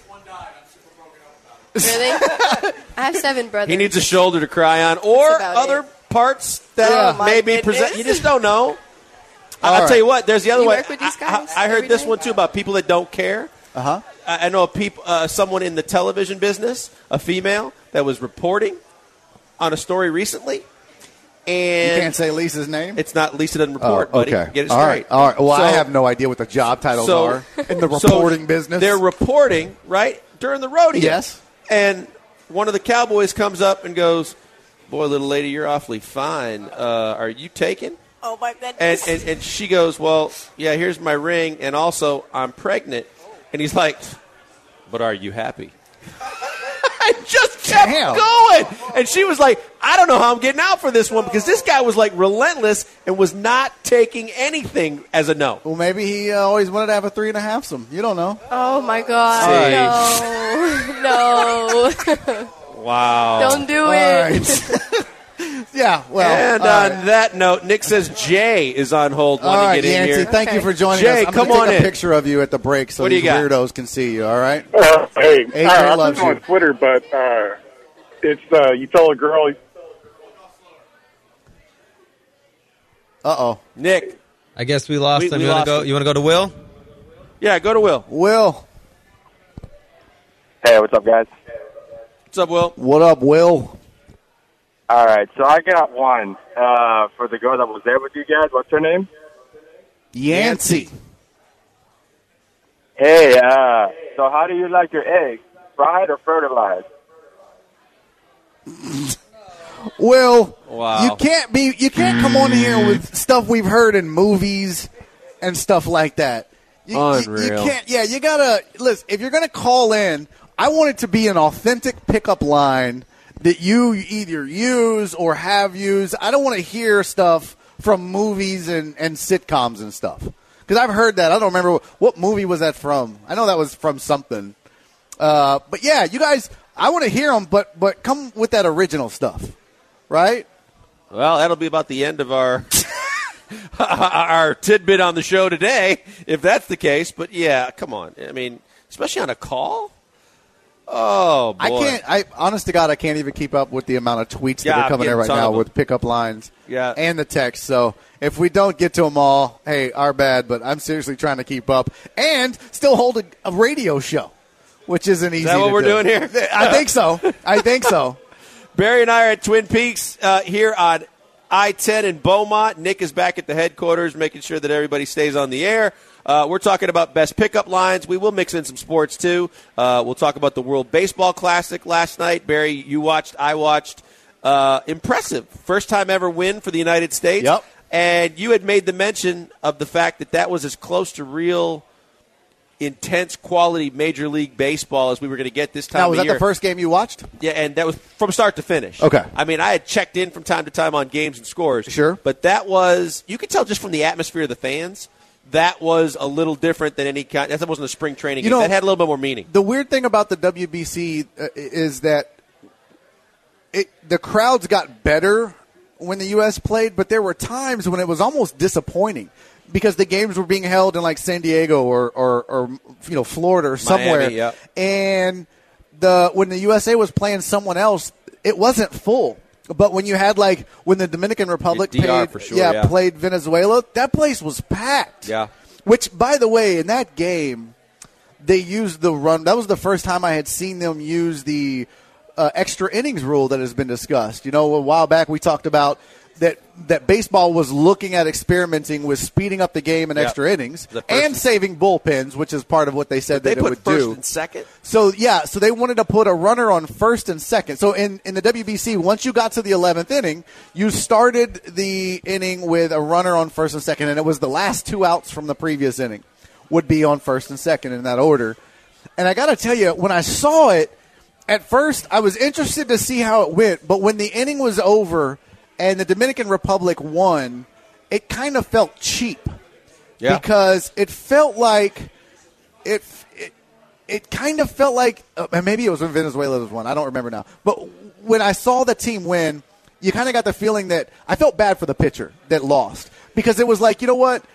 Speaker 3: Really? I have seven brothers.
Speaker 4: He needs a shoulder to cry on, or
Speaker 3: That's about
Speaker 4: other
Speaker 3: it.
Speaker 4: parts that
Speaker 3: Oh, my
Speaker 4: maybe
Speaker 3: goodness.
Speaker 4: present. You just don't know.
Speaker 5: All
Speaker 4: I'll
Speaker 5: right.
Speaker 4: tell you what. There's the other
Speaker 3: You
Speaker 4: way.
Speaker 3: work with these
Speaker 4: I-
Speaker 3: guys
Speaker 4: I, I heard
Speaker 3: every
Speaker 4: this
Speaker 3: day?
Speaker 4: one too about people that don't care.
Speaker 5: Uh huh.
Speaker 4: I I know a peop, uh, someone in the television business, a female, that was reporting on a story recently,
Speaker 5: You
Speaker 4: and
Speaker 5: can't say Lisa's name?
Speaker 4: it's not Lisa doesn't report.
Speaker 5: Oh,
Speaker 4: buddy.
Speaker 5: okay.
Speaker 4: Get it
Speaker 5: All
Speaker 4: straight.
Speaker 5: right. All right. Well, I
Speaker 4: So-
Speaker 5: have no idea what the job titles
Speaker 4: so-
Speaker 5: are in the
Speaker 4: so
Speaker 5: reporting business.
Speaker 4: They're reporting right during the rodeo.
Speaker 5: Yes.
Speaker 4: And one of the cowboys comes up and goes, "Boy, little lady, you're awfully fine. Uh, are you taken?"
Speaker 3: Oh, my
Speaker 4: And,
Speaker 3: goodness.
Speaker 4: and and she goes, "Well, yeah, here's my ring, and also I'm pregnant." And he's like, "But are you happy?" I just kept
Speaker 5: Damn.
Speaker 4: going. And she was like, "I don't know how I'm getting out for this one," because this guy was like relentless and was not taking anything as a no.
Speaker 5: Well, maybe he uh, always wanted to have a three and a half some. You don't know.
Speaker 3: Oh, my God. No. No.
Speaker 4: Wow.
Speaker 3: Don't do
Speaker 5: All
Speaker 3: it.
Speaker 5: right. Yeah, well.
Speaker 4: And
Speaker 5: all
Speaker 4: on
Speaker 5: right.
Speaker 4: that note, Nick says Jay is on hold.
Speaker 5: All
Speaker 4: Want to
Speaker 5: right,
Speaker 4: get in
Speaker 5: Yancey,
Speaker 4: here?
Speaker 5: thank you
Speaker 3: Okay.
Speaker 5: for joining
Speaker 4: Jay,
Speaker 5: us. I'm
Speaker 4: come
Speaker 5: gonna
Speaker 4: on
Speaker 5: take a
Speaker 4: in.
Speaker 5: picture of you at the break so
Speaker 4: What do you
Speaker 5: these
Speaker 4: got?
Speaker 5: weirdos can see you, all right?
Speaker 8: Uh, hey,
Speaker 5: A J
Speaker 8: uh,
Speaker 5: loves
Speaker 8: I'm
Speaker 5: you.
Speaker 8: on Twitter, but uh, it's uh, you tell a girl.
Speaker 5: Uh-oh.
Speaker 4: Nick.
Speaker 7: I guess we lost
Speaker 4: We-
Speaker 7: him.
Speaker 4: we
Speaker 7: You want
Speaker 4: lost
Speaker 7: to go?
Speaker 4: him.
Speaker 7: You want to go to Will?
Speaker 4: Yeah, go to Will.
Speaker 5: Will.
Speaker 11: Hey, what's up, guys?
Speaker 4: What's up, Will?
Speaker 5: What up, Will?
Speaker 11: All right, so I got one uh, for the girl that was there with you guys. What's her name?
Speaker 5: Yancey.
Speaker 11: Hey, uh, so how do you like your eggs? Fried or fertilized?
Speaker 5: Will,
Speaker 4: Wow.
Speaker 5: you can't be you can't come on here with stuff we've heard in movies and stuff like that. You, you- You,
Speaker 4: Unreal.
Speaker 5: can't. Yeah, you gotta listen. If you're gonna call in, I want it to be an authentic pickup line that you either use or have used. I don't want to hear stuff from movies and, and sitcoms and stuff because I've heard that. I don't remember what, what movie was that from. I know that was from something. Uh, but yeah, you guys, I want to hear them, but but come with that original stuff, right?
Speaker 4: Well, that'll be about the end of our our tidbit on the show today, if that's the case. But yeah, come on. I mean, especially on a call. Oh boy!
Speaker 5: I can't. I honest to God, I can't even keep up with the amount of tweets
Speaker 4: Yeah,
Speaker 5: that
Speaker 4: I'm
Speaker 5: are coming in
Speaker 4: getting
Speaker 5: right
Speaker 4: a ton
Speaker 5: now
Speaker 4: of them.
Speaker 5: with pickup lines,
Speaker 4: Yeah.
Speaker 5: and the text. So if we don't get to them all, hey, our bad. But I'm seriously trying to keep up and still hold a, a radio show, which isn't easy.
Speaker 4: Is that what
Speaker 5: to
Speaker 4: we're
Speaker 5: do.
Speaker 4: doing here?
Speaker 5: I think so. I think so.
Speaker 4: Barry and I are at Twin Peaks uh, here on I ten in Beaumont. Nick is back at the headquarters, making sure that everybody stays on the air. Uh, we're talking about best pickup lines. We will mix in some sports, too. Uh, we'll talk about the World Baseball Classic last night. Barry, you watched, I watched. Uh, impressive. First time ever win for the United States.
Speaker 5: Yep.
Speaker 4: And you had made the mention of the fact that that was as close to real intense quality Major League Baseball as we were going to get this time
Speaker 5: Now,
Speaker 4: of
Speaker 5: was that
Speaker 4: year.
Speaker 5: the first game you watched?
Speaker 4: Yeah, and that was from start to finish.
Speaker 5: Okay.
Speaker 4: I mean, I had checked in from time to time on games and scores.
Speaker 5: Sure.
Speaker 4: But that was, you could tell just from the atmosphere of the fans, that was a little different than any kind. That wasn't a spring training
Speaker 5: You
Speaker 4: game.
Speaker 5: know,
Speaker 4: That had a little bit more meaning.
Speaker 5: The weird thing about the W B C uh, is that it, the crowds got better when the U S played, but there were times when it was almost disappointing because the games were being held in like San Diego or, or, or you know, Florida or somewhere.
Speaker 4: Miami, yeah.
Speaker 5: And the when the U S A was playing someone else, it wasn't full. But when you had like when the Dominican Republic
Speaker 4: D R
Speaker 5: paid,
Speaker 4: for sure,
Speaker 5: yeah,
Speaker 4: yeah.
Speaker 5: played Venezuela, that place was packed.
Speaker 4: Yeah.
Speaker 5: Which, by the way, in that game, they used the run. That was the first time I had seen them use the uh, extra innings rule that has been discussed. You know, a while back we talked about that that baseball was looking at experimenting with speeding up the game in
Speaker 4: Yep.
Speaker 5: extra innings
Speaker 4: The first
Speaker 5: and
Speaker 4: and-
Speaker 5: saving bullpens, which is part of what they said
Speaker 4: They
Speaker 5: that it
Speaker 4: put
Speaker 5: would
Speaker 4: first
Speaker 5: do.
Speaker 4: and second?
Speaker 5: So, yeah, so they wanted to put a runner on first and second. So in, in the W B C, once you got to the eleventh inning, you started the inning with a runner on first and second, and it was the last two outs from the previous inning would be on first and second in that order. And I got to tell you, when I saw it, at first I was interested to see how it went, but when the inning was over and the Dominican Republic won, it kind of felt cheap.
Speaker 4: Yeah.
Speaker 5: Because it felt like it it, it kind of felt like uh, maybe it was when Venezuela was won. I don't remember now. But when I saw the team win, you kind of got the feeling that I felt bad for the pitcher that lost because it was like, you know what?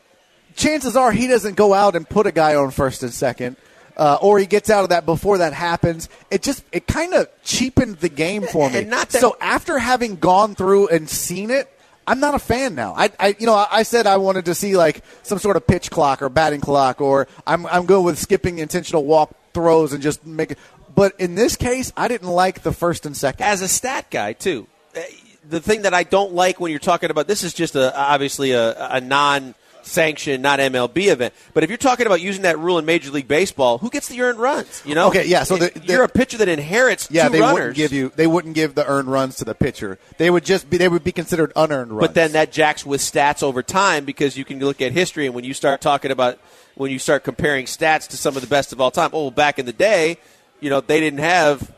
Speaker 5: Chances are he doesn't go out and put a guy on first and second. Uh, or he gets out of that before that happens. It just it kind of cheapened the game for me.
Speaker 4: And not that-
Speaker 5: so after having gone through and seen it, I'm not a fan now. I, I you know, I, I said I wanted to see like some sort of pitch clock or batting clock, or I'm I'm good with skipping intentional walk throws and just make it. But in this case, I didn't like the first and second.
Speaker 4: As a stat guy, too, uh, the thing that I don't like when you're talking about this is just a obviously a, a non. sanctioned, not M L B event. But if you're talking about using that rule in Major League Baseball, who gets the earned runs? You know,
Speaker 5: Okay, yeah, so the- the-
Speaker 4: you're a pitcher that inherits
Speaker 5: Yeah,
Speaker 4: two
Speaker 5: they
Speaker 4: runners.
Speaker 5: wouldn't give you. They wouldn't give the earned runs to the pitcher. They would just be. They would be considered unearned runs.
Speaker 4: But then that jacks with stats over time because you can look at history, and when you start talking about when you start comparing stats to some of the best of all time, oh, back in the day, you know, they didn't have,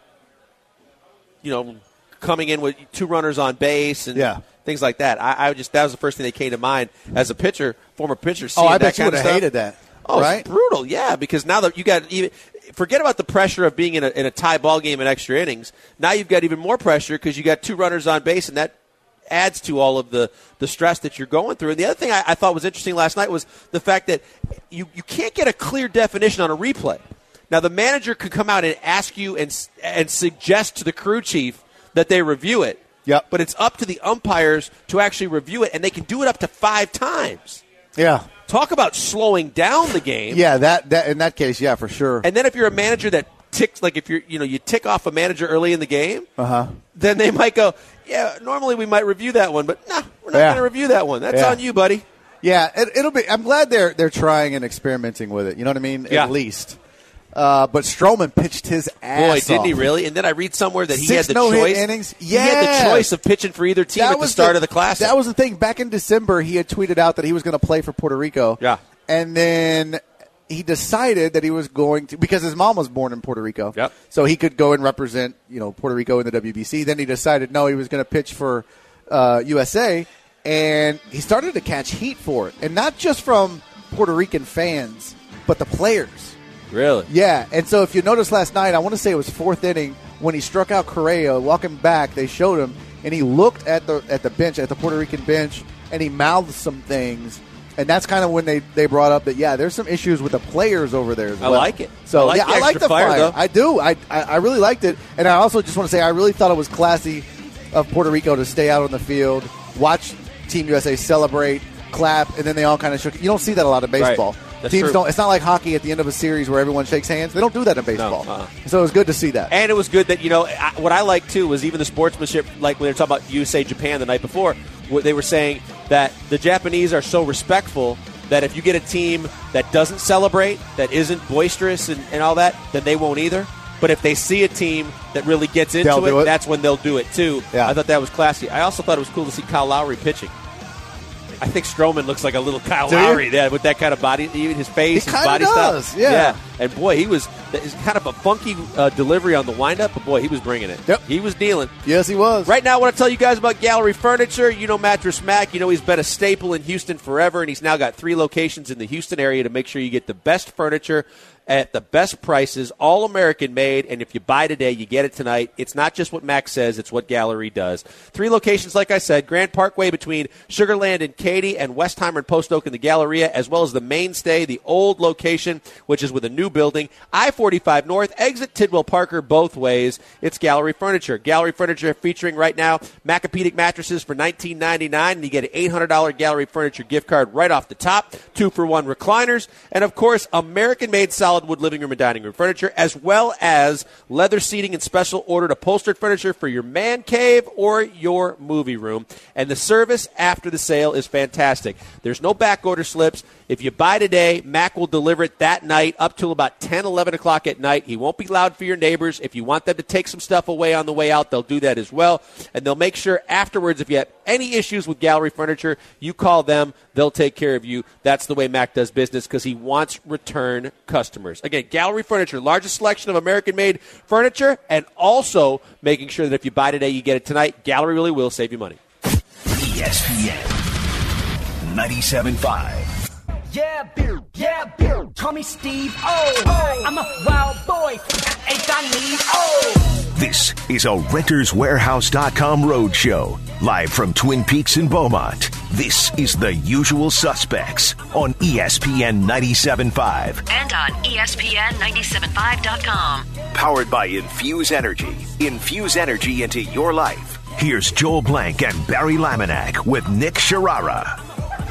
Speaker 4: you know, coming in with two runners on base and
Speaker 5: Yeah.
Speaker 4: things like that. I, I just that was the first thing that came to mind as a pitcher, former pitcher.
Speaker 5: oh,
Speaker 4: Seeing
Speaker 5: I
Speaker 4: that
Speaker 5: bet you
Speaker 4: kind
Speaker 5: would
Speaker 4: of
Speaker 5: have
Speaker 4: stuff.
Speaker 5: hated that.
Speaker 4: Oh,
Speaker 5: right?
Speaker 4: it's brutal, yeah, because now that you got even forget about the pressure of being in a, in a tie ball game in extra innings. Now you've got even more pressure because you got two runners on base, and that adds to all of the, the stress that you're going through. And the other thing I, I thought was interesting last night was the fact that you, you can't get a clear definition on a replay. Now, the manager could come out and ask you and and suggest to the crew chief that they review it.
Speaker 5: Yep.
Speaker 4: But it's up to the umpires to actually review it, and they can do it up to five times.
Speaker 5: Yeah.
Speaker 4: Talk about slowing down the game.
Speaker 5: Yeah, that, that in that case, yeah, for sure.
Speaker 4: And then if you're a manager that ticks, like if you're, you know, you tick off a manager early in the game,
Speaker 5: Uh-huh.
Speaker 4: then they might go, yeah, normally we might review that one, but no, we're not
Speaker 5: Yeah.
Speaker 4: going to review that one. That's
Speaker 5: Yeah.
Speaker 4: on you, buddy.
Speaker 5: Yeah, it, it'll be. I'm glad they're they're trying and experimenting with it. You know what I mean?
Speaker 4: Yeah.
Speaker 5: At least. Uh, but Stroman pitched his ass
Speaker 4: Boy, didn't
Speaker 5: off.
Speaker 4: he really? And then I read somewhere that he
Speaker 5: Six
Speaker 4: had the
Speaker 5: no-hit
Speaker 4: choice.
Speaker 5: innings.
Speaker 4: He had
Speaker 5: Yes.
Speaker 4: the choice of pitching for either team
Speaker 5: That
Speaker 4: at the
Speaker 5: was
Speaker 4: start of the Classic.
Speaker 5: That was the thing. Back in December, he had tweeted out that he was going to play for Puerto Rico.
Speaker 4: Yeah.
Speaker 5: And then he decided that he was going to, because his mom was born in Puerto Rico.
Speaker 4: Yep.
Speaker 5: So he could go and represent, you know, Puerto Rico in the W B C. Then he decided, no, he was going to pitch for uh, U S A. And he started to catch heat for it. And not just from Puerto Rican fans, but the players.
Speaker 4: Really?
Speaker 5: Yeah, and so if you noticed last night, I want to say it was fourth inning when he struck out Correa. Walking back, they showed him, and he looked at the at the bench, at the Puerto Rican bench, and he mouthed some things. And that's kind of when they, they brought up that, yeah, there's some issues with the players over there as
Speaker 4: I
Speaker 5: well.
Speaker 4: like it.
Speaker 5: So,
Speaker 4: I like
Speaker 5: yeah,
Speaker 4: the
Speaker 5: I like
Speaker 4: extra
Speaker 5: the
Speaker 4: fire,
Speaker 5: fire.
Speaker 4: though.
Speaker 5: I do. I, I I really liked it. And I also just want to say I really thought it was classy of Puerto Rico to stay out on the field, watch Team U S A celebrate, clap, and then they all kind of shook. You don't see that a lot in baseball.
Speaker 4: Right. That's
Speaker 5: Teams
Speaker 4: true.
Speaker 5: don't. It's not like hockey at the end of a series where everyone shakes hands. They don't do that in baseball.
Speaker 4: uh-uh.
Speaker 5: So it was good to see that.
Speaker 4: And it was good that, you know, I, what I liked, too, was even the sportsmanship, like when they were talking about U S A Japan the night before, what they were saying that the Japanese are so respectful that if you get a team that doesn't celebrate, that isn't boisterous and, and all that, then they won't either. But if they see a team that really gets into
Speaker 5: They'll
Speaker 4: it,
Speaker 5: do it.
Speaker 4: that's when they'll do it, too.
Speaker 5: Yeah.
Speaker 4: I thought that was classy. I also thought it was cool to see Kyle Lowry pitching. I think Stroman looks like a little Kyle
Speaker 5: Do you?
Speaker 4: Lowry, yeah, with that kind of body, even his face,
Speaker 5: He
Speaker 4: his
Speaker 5: kinda
Speaker 4: body
Speaker 5: does,
Speaker 4: stuff.
Speaker 5: yeah.
Speaker 4: And boy, he was it's kind of a funky uh, delivery on the windup, but boy, he was bringing it.
Speaker 5: Yep.
Speaker 4: He was dealing.
Speaker 5: Yes, he was.
Speaker 4: Right now, I want to tell you guys about Gallery Furniture. You know Mattress Mac. You know he's been a staple in Houston forever, and he's now got three locations in the Houston area to make sure you get the best furniture at the best prices, all American made, and if you buy today, you get it tonight. It's not just what Mac says, it's what Gallery does. Three locations, like I said, Grand Parkway between Sugarland and Katy, and Westheimer and Post Oak in the Galleria, as well as the mainstay, the old location, which is with a new building. I forty-five North, exit Tidwell Parker both ways. It's Gallery Furniture. Gallery Furniture featuring right now Macapedic mattresses for nineteen ninety-nine dollars, and you get an eight hundred dollars Gallery Furniture gift card right off the top. Two for one recliners, and of course, American-made solid wood living room and dining room furniture, as well as leather seating and special ordered upholstered furniture for your man cave or your movie room. And the service after the sale is fantastic. There's no back order slips. If you buy today, Mac will deliver it that night up till about ten, eleven o'clock at night. He won't be loud for your neighbors. If you want them to take some stuff away on the way out, they'll do that as well. And they'll make sure afterwards, if you have any issues with Gallery Furniture, you call them. They'll take care of you. That's the way Mac does business because he wants return customers. Again, Gallery Furniture, largest selection of American-made furniture, and also making sure that if you buy today, you get it tonight. Gallery really will save you money.
Speaker 2: E S P N ninety-seven point five.
Speaker 12: Yeah, Bill, yeah, Bill, call me Steve O. Oh, I'm a wild boy from H I need Oh.
Speaker 2: This is a Renters Warehouse dot com road show, live from Twin Peaks in Beaumont. This is The Usual Suspects on E S P N ninety-seven point five.
Speaker 6: And on E S P N ninety-seven point five dot com.
Speaker 2: Powered by Infuse Energy. Infuse energy into your life. Here's Joel Blank and Barry Laminack with Nick Sharara.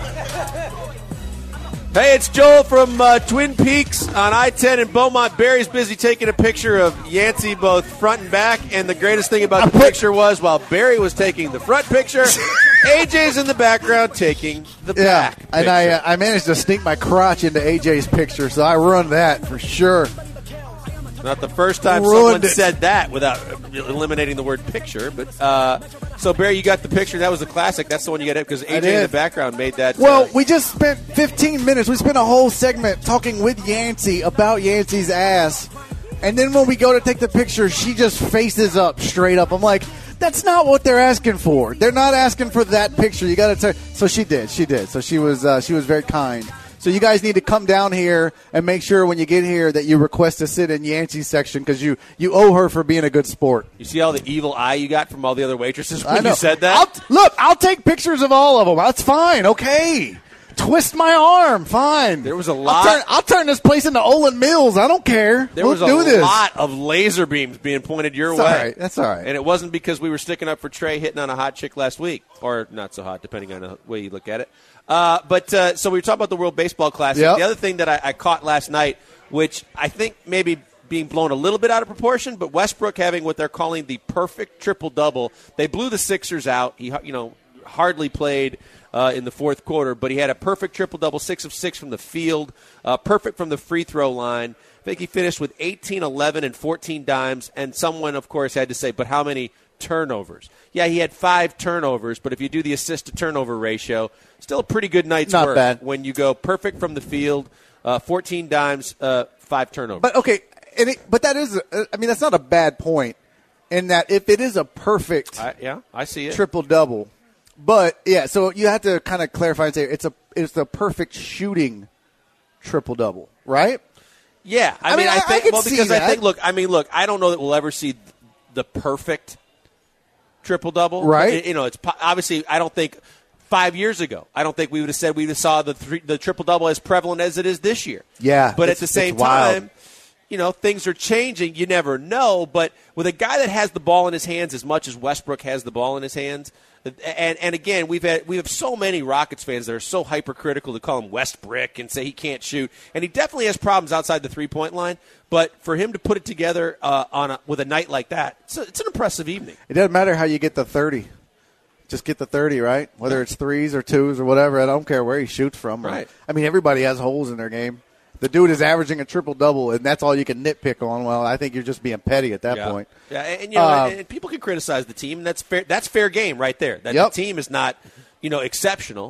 Speaker 4: Hey, it's Joel from uh, Twin Peaks on I ten in Beaumont. Barry's busy taking a picture of Yancey both front and back, and the greatest thing about the picture was while Barry was taking the front picture, A J's in the background taking the
Speaker 5: Yeah,
Speaker 4: back
Speaker 5: and I uh, I managed to sneak my crotch into A J's picture, so I ruined that for sure.
Speaker 4: Not the first time
Speaker 5: Ruined
Speaker 4: someone
Speaker 5: it.
Speaker 4: said that without eliminating the word picture. But uh, so, Barry, you got the picture. That was a classic. That's the one you got because A J in
Speaker 5: did.
Speaker 4: the background made that.
Speaker 5: Well,
Speaker 4: uh,
Speaker 5: we just spent fifteen minutes. We spent a whole segment talking with Yancey about Yancey's ass. And then when we go to take the picture, she just faces up straight up. I'm like, that's not what they're asking for. They're not asking for that picture. You got to. So she did. She did. So she was. Uh, she was very kind. So you guys need to come down here and make sure when you get here that you request to sit in Yancey's section because you, you owe her for being a good sport.
Speaker 4: you see all the evil eye you got from all the other waitresses
Speaker 5: I
Speaker 4: when
Speaker 5: know.
Speaker 4: you said that?
Speaker 5: I'll, look, I'll take pictures of all of them. That's fine. Okay. Twist my arm. Fine.
Speaker 4: There was a
Speaker 5: I'll
Speaker 4: lot.
Speaker 5: turn, I'll turn this place into Olin Mills. I don't care.
Speaker 4: There
Speaker 5: we'll
Speaker 4: was a
Speaker 5: do this.
Speaker 4: lot of laser beams being pointed your
Speaker 5: That's
Speaker 4: way.
Speaker 5: all right. That's all right.
Speaker 4: And it wasn't because we were sticking up for Trey hitting on a hot chick last week, or not so hot, depending on the way you look at it. Uh, but uh, so we were talking about the World Baseball Classic.
Speaker 5: Yep.
Speaker 4: The other thing that I, I caught last night, which I think maybe being blown a little bit out of proportion, but Westbrook having what they're calling the perfect triple-double. They blew the Sixers out. He, you know, hardly played uh, in the fourth quarter, but he had a perfect triple-double, six of six from the field, uh, perfect from the free throw line. I think he finished with eighteen, eleven, and fourteen dimes, and someone, of course, had to say, but how many turnovers? Yeah, he had five turnovers, but if you do the assist-to-turnover ratio, still a pretty good night's
Speaker 5: Not
Speaker 4: work
Speaker 5: bad.
Speaker 4: when you go perfect from the field, uh, fourteen dimes, uh, five turnovers.
Speaker 5: But, okay, and it, but that is, a, I mean, that's not a bad point in that if it is a perfect
Speaker 4: I, yeah, I see it.
Speaker 5: triple-double, but, yeah, so you have to kind of clarify and say it's a it's the perfect shooting triple-double, right?
Speaker 4: Yeah, I,
Speaker 5: I
Speaker 4: mean,
Speaker 5: mean,
Speaker 4: I
Speaker 5: I-
Speaker 4: think
Speaker 5: I could
Speaker 4: well
Speaker 5: see
Speaker 4: because I
Speaker 5: that.
Speaker 4: think look, I mean, look, I don't know that we'll ever see the perfect triple double,
Speaker 5: Right.
Speaker 4: You know, it's po- obviously I don't think five years ago I don't think we would have said we would have saw the three, the triple double as prevalent as it is this year.
Speaker 5: Yeah,
Speaker 4: but at
Speaker 5: it's-
Speaker 4: the same
Speaker 5: it's wild.
Speaker 4: time, you know, things are changing. You never know, but with a guy that has the ball in his hands as much as Westbrook has the ball in his hands. And and again, we've had we have so many Rockets fans that are so hypercritical to call him Westbrick and say he can't shoot, and he definitely has problems outside the three point line. But for him to put it together uh, on a, with a night like that, it's, a, it's an impressive evening.
Speaker 5: It doesn't matter how you get the thirty. Just get the thirty, right? Whether it's threes or twos or whatever. I don't care where he shoots from.
Speaker 4: Right.
Speaker 5: I mean, everybody has holes in their game. The dude is averaging a triple-double, and that's all you can nitpick on. Well, I think you're just being petty at that
Speaker 4: yeah.
Speaker 5: point.
Speaker 4: Yeah, and, and you know,
Speaker 5: Um,
Speaker 4: and, and people can criticize the team. And that's fair. That's fair game right there. That
Speaker 5: Yep.
Speaker 4: the team is not, you know, exceptional.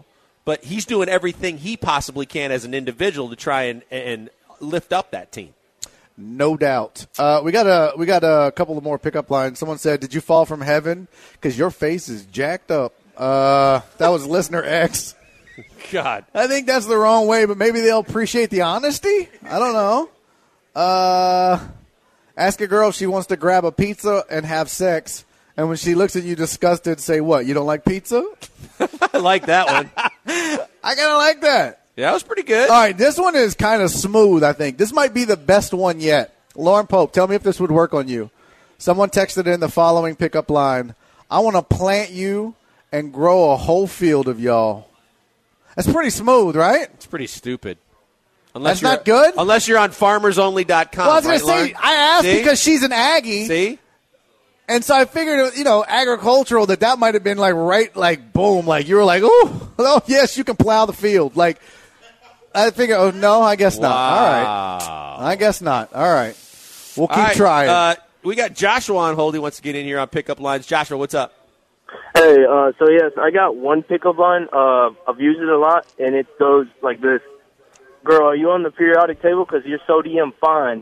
Speaker 4: but he's doing everything he possibly can as an individual to try and, and lift up that team.
Speaker 5: No doubt. Uh, we got a we got a couple of more pickup lines. Someone said, "Did you fall from heaven? Because your face is jacked up." Uh, that was listener X.
Speaker 4: God,
Speaker 5: I think that's the wrong way, but maybe they'll appreciate the honesty. I don't know. Uh, ask a girl if she wants to grab a pizza and have sex, and when she looks at you disgusted, say what? You don't like pizza?
Speaker 4: I like that one.
Speaker 5: I kind of like that.
Speaker 4: Yeah, that was pretty good.
Speaker 5: All right, this one is kind of smooth, I think. This might be the best one yet. Lauren Pope, tell me if this would work on you. Someone texted in the following pickup line. I want to plant you and grow a whole field of y'all. That's pretty smooth, right?
Speaker 4: It's pretty stupid. Unless
Speaker 5: That's not good?
Speaker 4: Unless you're on farmers only dot com.
Speaker 5: Well, I was
Speaker 4: right,
Speaker 5: going to say,
Speaker 4: Lauren?
Speaker 5: I asked
Speaker 4: See?
Speaker 5: because she's an Aggie.
Speaker 4: See?
Speaker 5: And so I figured, you know, agricultural, that that might have been like right, like, boom. Like, you were like, oh, oh yes, you can plow the field. Like, I figured, oh, no, I guess not.
Speaker 4: Wow.
Speaker 5: All right. I guess not. All right. We'll keep
Speaker 4: All right,
Speaker 5: trying.
Speaker 4: Uh, we got Joshua on hold. He wants to get in here on pickup lines. Joshua, what's up?
Speaker 13: Hey, uh, so yes, I got one pickup line. Uh, I've used it a lot, and it goes like this. Girl, are you on the periodic table? Because you're so damn fine.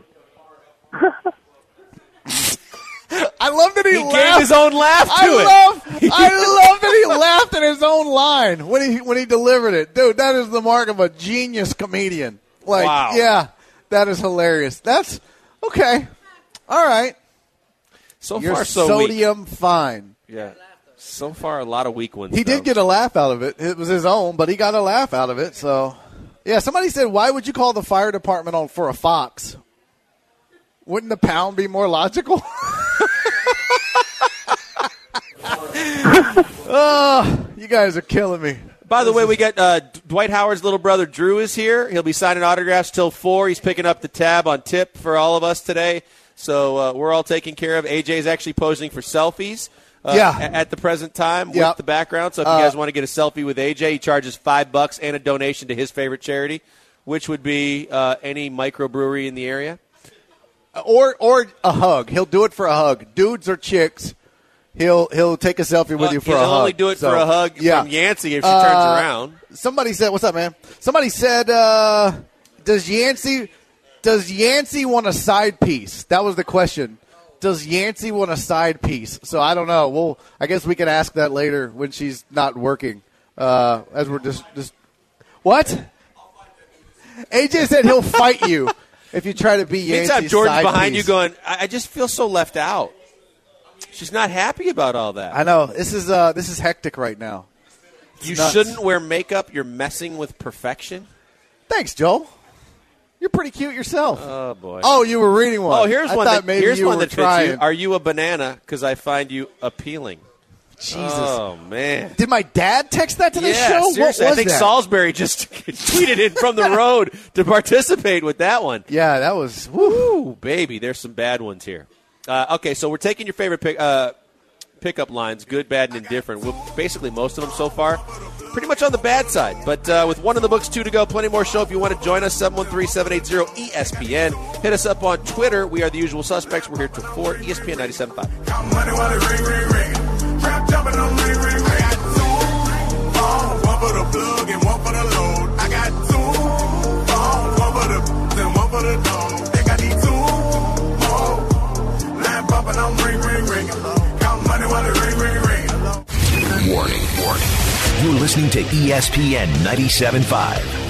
Speaker 5: I love that he,
Speaker 4: He
Speaker 5: laughed.
Speaker 4: gave his own laugh to
Speaker 5: I
Speaker 4: it.
Speaker 5: Love, I love that he laughed at his own line when he when he delivered it. Dude, that is the mark of a genius comedian. Like,
Speaker 4: Wow.
Speaker 5: yeah, that is hilarious. That's okay. All right.
Speaker 4: So
Speaker 5: You're
Speaker 4: far, so
Speaker 5: sodium fine.
Speaker 4: weak. Yeah. So far, a lot of weak ones.
Speaker 5: He
Speaker 4: though.
Speaker 5: did get a laugh out of it. It was his own, but he got a laugh out of it. So, yeah, somebody said, why would you call the fire department on for a fox? Wouldn't the pound be more logical? Oh, you guys are killing me.
Speaker 4: By the way, we got uh, Dwight Howard's little brother Drew is here. He'll be signing autographs till four. He's picking up the tab on tip for all of us today. So uh, we're all taken care of. A J's actually posing for selfies. Uh,
Speaker 5: Yeah.
Speaker 4: a- At the present time
Speaker 5: Yeah.
Speaker 4: with the background. So if you
Speaker 5: Uh,
Speaker 4: guys want to get a selfie with A J, he charges five bucks and a donation to his favorite charity, which would be uh, any microbrewery in the area.
Speaker 5: Or or a hug. He'll do it for a hug. Dudes or chicks, he'll he'll take a selfie with
Speaker 4: Uh,
Speaker 5: you for
Speaker 4: he'll
Speaker 5: a hug.
Speaker 4: only do it
Speaker 5: So,
Speaker 4: for a hug
Speaker 5: yeah.
Speaker 4: from Yancey if she
Speaker 5: Uh,
Speaker 4: turns around.
Speaker 5: Somebody said, "What's up, man?" Somebody said, uh, "Does Yancey does Yancey want a side piece?" That was the question. Does Yancey want a side piece? So I don't know. Well, I guess we can ask that later when she's not working. Uh, as we're just just what? A J said he'll fight you if you try to be Yancey's
Speaker 4: Meantime, Jordan's
Speaker 5: side
Speaker 4: behind
Speaker 5: piece.
Speaker 4: you going, I-, I just feel so left out. She's not happy about all that.
Speaker 5: I know this is uh, this is hectic right now. It's
Speaker 4: You
Speaker 5: nuts.
Speaker 4: shouldn't wear makeup. You're messing with perfection.
Speaker 5: Thanks, Joel. You're pretty cute yourself.
Speaker 4: Oh, boy.
Speaker 5: Oh, you were reading one.
Speaker 4: Oh, here's
Speaker 5: I
Speaker 4: one
Speaker 5: thought
Speaker 4: that,
Speaker 5: maybe
Speaker 4: here's
Speaker 5: you
Speaker 4: one
Speaker 5: were
Speaker 4: that
Speaker 5: trying.
Speaker 4: fits you. Are you a banana? Because I find you appealing.
Speaker 5: Jesus.
Speaker 4: Oh, man.
Speaker 5: Did my dad text that to the
Speaker 4: Yeah,
Speaker 5: show?
Speaker 4: seriously.
Speaker 5: What
Speaker 4: I
Speaker 5: was
Speaker 4: think
Speaker 5: that?
Speaker 4: Salisbury just tweeted in from the road to participate with that one.
Speaker 5: Yeah, that was.
Speaker 4: Woo, baby. There's some bad ones here. Uh, okay, so we're taking your favorite pick, uh, pickup lines, good, bad, and indifferent. Well, basically, most of them so far, pretty much on the bad side. But uh, with one in the books, two to go, plenty more show. If you want to join us, seven one three, seven eight zero, E S P N. Hit us up on Twitter. We are the usual suspects. We're here till four, E S P N ninety-seven point five.
Speaker 14: Money while it ring, ring, ring. Trap jumping on ring, ring, ring. I got two phones, one for the plug and one for the load. I got two phones, one for the and one for the dog. Think I need two more. Line bumping on ring, ring, ring. Count money while it ring, ring, ring.
Speaker 2: Warning, warning. You're listening to E S P N ninety-seven point five.